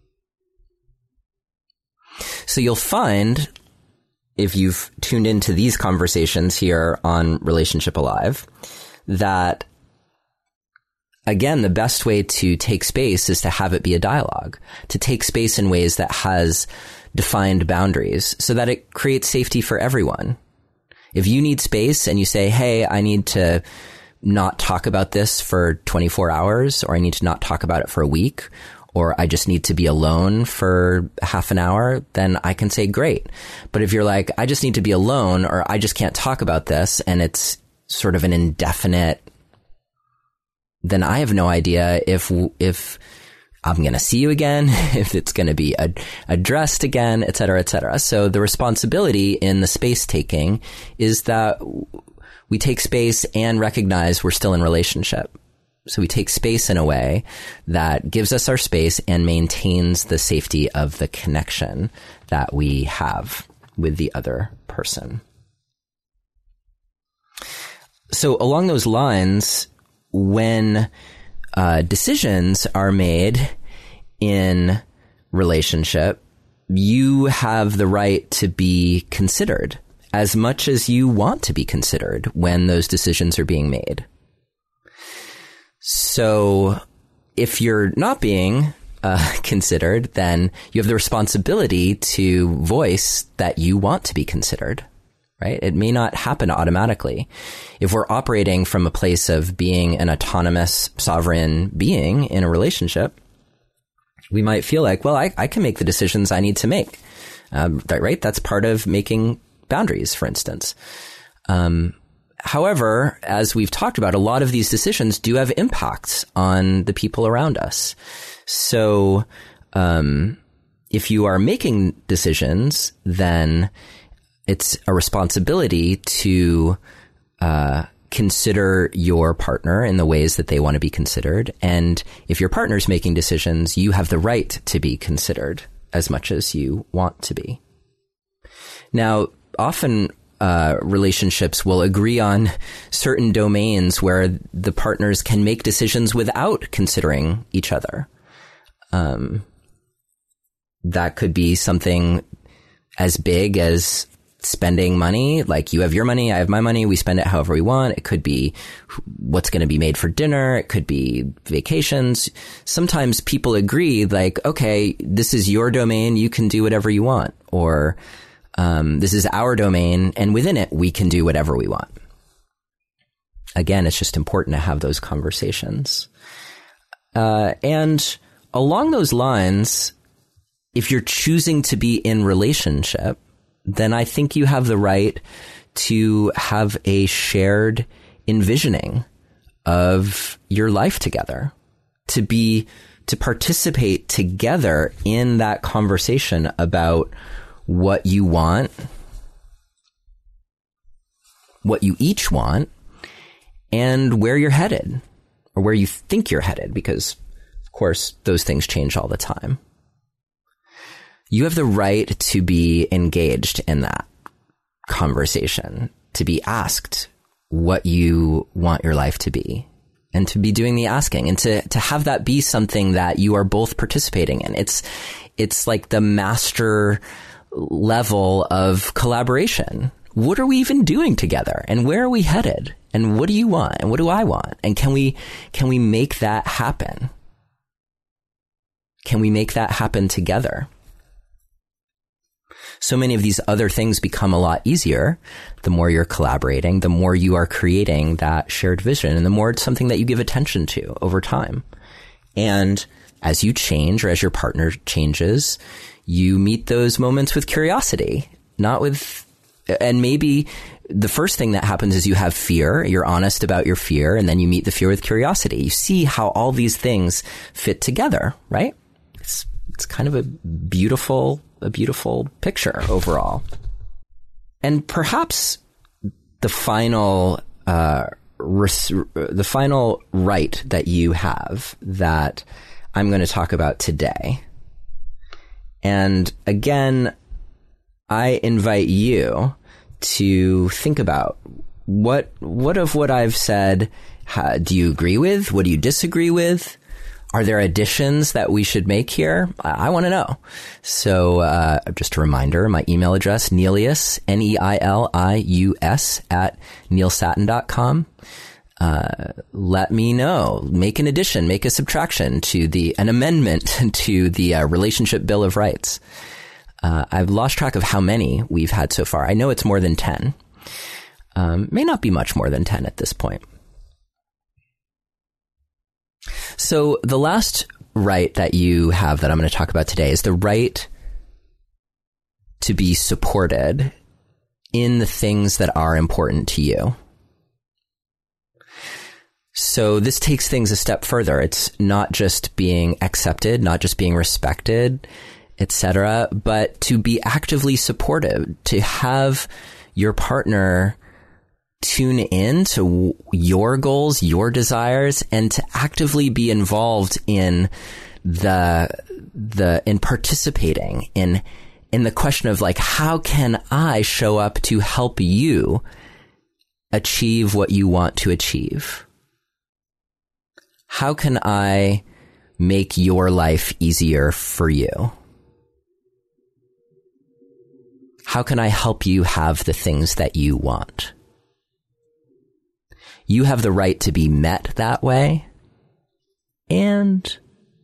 So you'll find, if you've tuned into these conversations here on Relationship Alive, that, again, the best way to take space is to have it be a dialogue, to take space in ways that has defined boundaries so that it creates safety for everyone. If you need space and you say, hey, I need to not talk about this for 24 hours, or I need to not talk about it for a week, or I just need to be alone for half an hour, then I can say, great. But if you're like, I just need to be alone, or I just can't talk about this, and it's sort of an indefinite, then I have no idea if I'm going to see you again, if it's going to be addressed again, et cetera, et cetera. So the responsibility in the space taking is that we take space and recognize we're still in relationship. So we take space in a way that gives us our space and maintains the safety of the connection that we have with the other person. So along those lines, when decisions are made in relationship, you have the right to be considered as much as you want to be considered when those decisions are being made. So if you're not being considered, then you have the responsibility to voice that you want to be considered, right? It may not happen automatically. If we're operating from a place of being an autonomous, sovereign being in a relationship, we might feel like, well, I can make the decisions I need to make, right? That's part of making boundaries, for instance. However, as we've talked about, a lot of these decisions do have impacts on the people around us. So if you are making decisions, then it's a responsibility to consider your partner in the ways that they want to be considered. And if your partner's making decisions, you have the right to be considered as much as you want to be. Now, often relationships will agree on certain domains where the partners can make decisions without considering each other. That could be something as big as spending money, like you have your money, I have my money, we spend it however we want. It could be what's going to be made for dinner. It could be vacations. Sometimes people agree like, okay, this is your domain, you can do whatever you want. Or this is our domain, and within it, we can do whatever we want. Again, it's just important to have those conversations. And along those lines, if you're choosing to be in relationship, then I think you have the right to have a shared envisioning of your life together, to participate together in that conversation about what you want, what you each want, and where you're headed, or where you think you're headed, because, of course, those things change all the time. You have the right to be engaged in that conversation, to be asked what you want your life to be, and to be doing the asking, and to have that be something that you are both participating in. It's like the master level of collaboration. What are we even doing together? And where are we headed? And what do you want? And what do I want? And can we make that happen? Can we make that happen together? So many of these other things become a lot easier the more you're collaborating, the more you are creating that shared vision, and the more it's something that you give attention to over time. And as you change, or as your partner changes, you meet those moments with curiosity, and maybe the first thing that happens is you have fear, you're honest about your fear, and then you meet the fear with curiosity. You see how all these things fit together, right? It's kind of a beautiful picture overall. And perhaps the final right that you have that I'm going to talk about today. And again, I invite you to think about what of what I've said do you agree with? What do you disagree with? Are there additions that we should make here? I want to know. So just a reminder, my email address, Neilius, Neilius @neilsattin.com. Let me know. Make an addition, make a subtraction to an amendment to the Relationship Bill of Rights. I've lost track of how many we've had so far. I know it's more than 10. May not be much more than 10 at this point. So the last right that you have that I'm going to talk about today is the right to be supported in the things that are important to you. So this takes things a step further. It's not just being accepted, not just being respected, etc., but to be actively supportive, to have your partner tune in to your goals, your desires, and to actively be involved in in participating in the question of like, how can I show up to help you achieve what you want to achieve? How can I make your life easier for you? How can I help you have the things that you want? You have the right to be met that way, and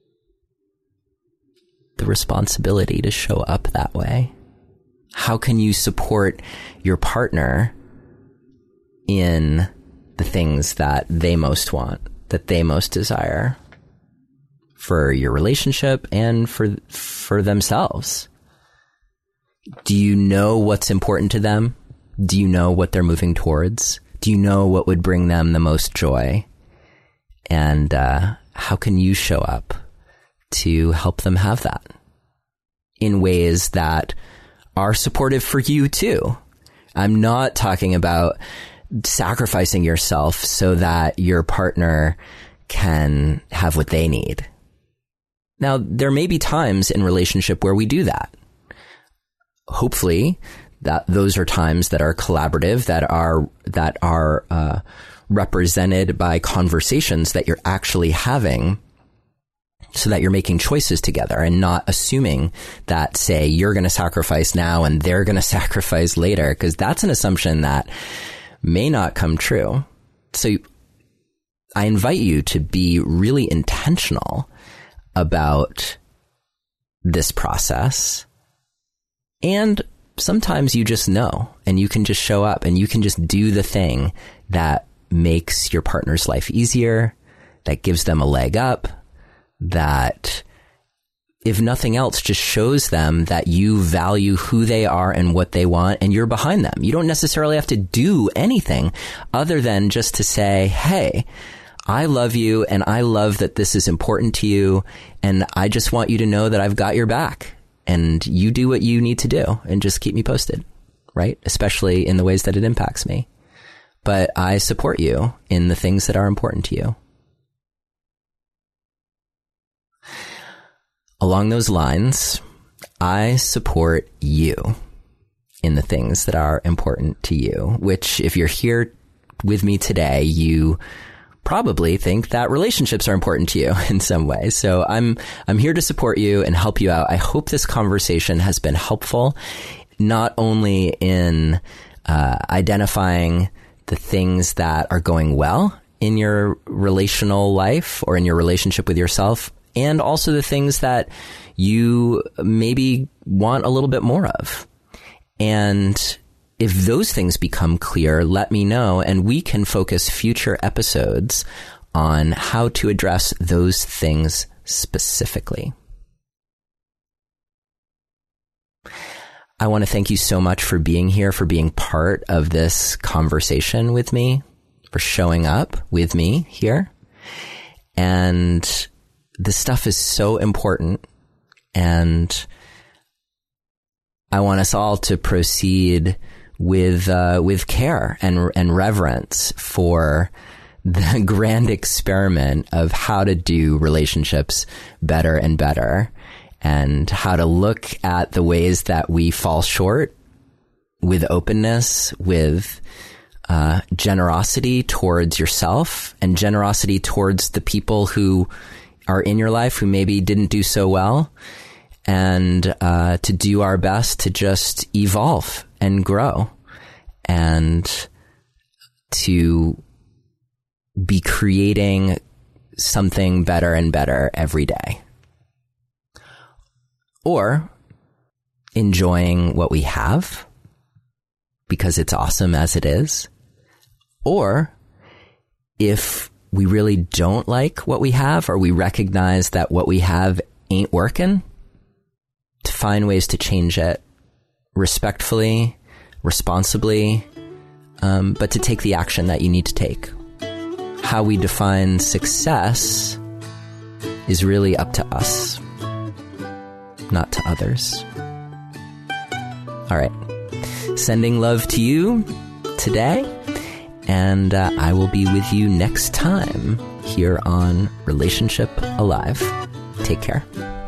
the responsibility to show up that way. How can you support your partner in the things that they most want, that they most desire for your relationship and for themselves? Do you know what's important to them? Do you know what they're moving towards? Do you know what would bring them the most joy? And how can you show up to help them have that in ways that are supportive for you too. I'm not talking about sacrificing yourself so that your partner can have what they need. Now, there may be times in relationship where we do that. Hopefully, that those are times that are collaborative, that are represented by conversations that you're actually having, so that you're making choices together and not assuming that, say, you're going to sacrifice now and they're going to sacrifice later, because that's an assumption that may not come true. So I invite you to be really intentional about this process. And sometimes you just know, and you can just show up and you can just do the thing that makes your partner's life easier, that gives them a leg up, that, if nothing else, just shows them that you value who they are and what they want, and you're behind them. You don't necessarily have to do anything other than just to say, hey, I love you and I love that this is important to you, and I just want you to know that I've got your back, and you do what you need to do and just keep me posted, right? Especially in the ways that it impacts me. But I support you in the things that are important to you. Along those lines, I support you in the things that are important to you, which, if you're here with me today, you probably think that relationships are important to you in some way. So I'm here to support you and help you out. I hope this conversation has been helpful, not only in identifying the things that are going well in your relational life or in your relationship with yourself, and also the things that you maybe want a little bit more of. And if those things become clear, let me know, and we can focus future episodes on how to address those things specifically. I want to thank you so much for being here, for being part of this conversation with me, for showing up with me here. And this stuff is so important, and I want us all to proceed with care and reverence for the grand experiment of how to do relationships better and better, and how to look at the ways that we fall short with openness, with generosity towards yourself and generosity towards the people who are in your life who maybe didn't do so well, and to do our best to just evolve and grow and to be creating something better and better every day. Or enjoying what we have because it's awesome as it is. Or if we really don't like what we have, or we recognize that what we have ain't working, to find ways to change it respectfully, responsibly, but to take the action that you need to take. How we define success is really up to us, not to others. All right. Sending love to you today, and I will be with you next time here on Relationship Alive. Take care.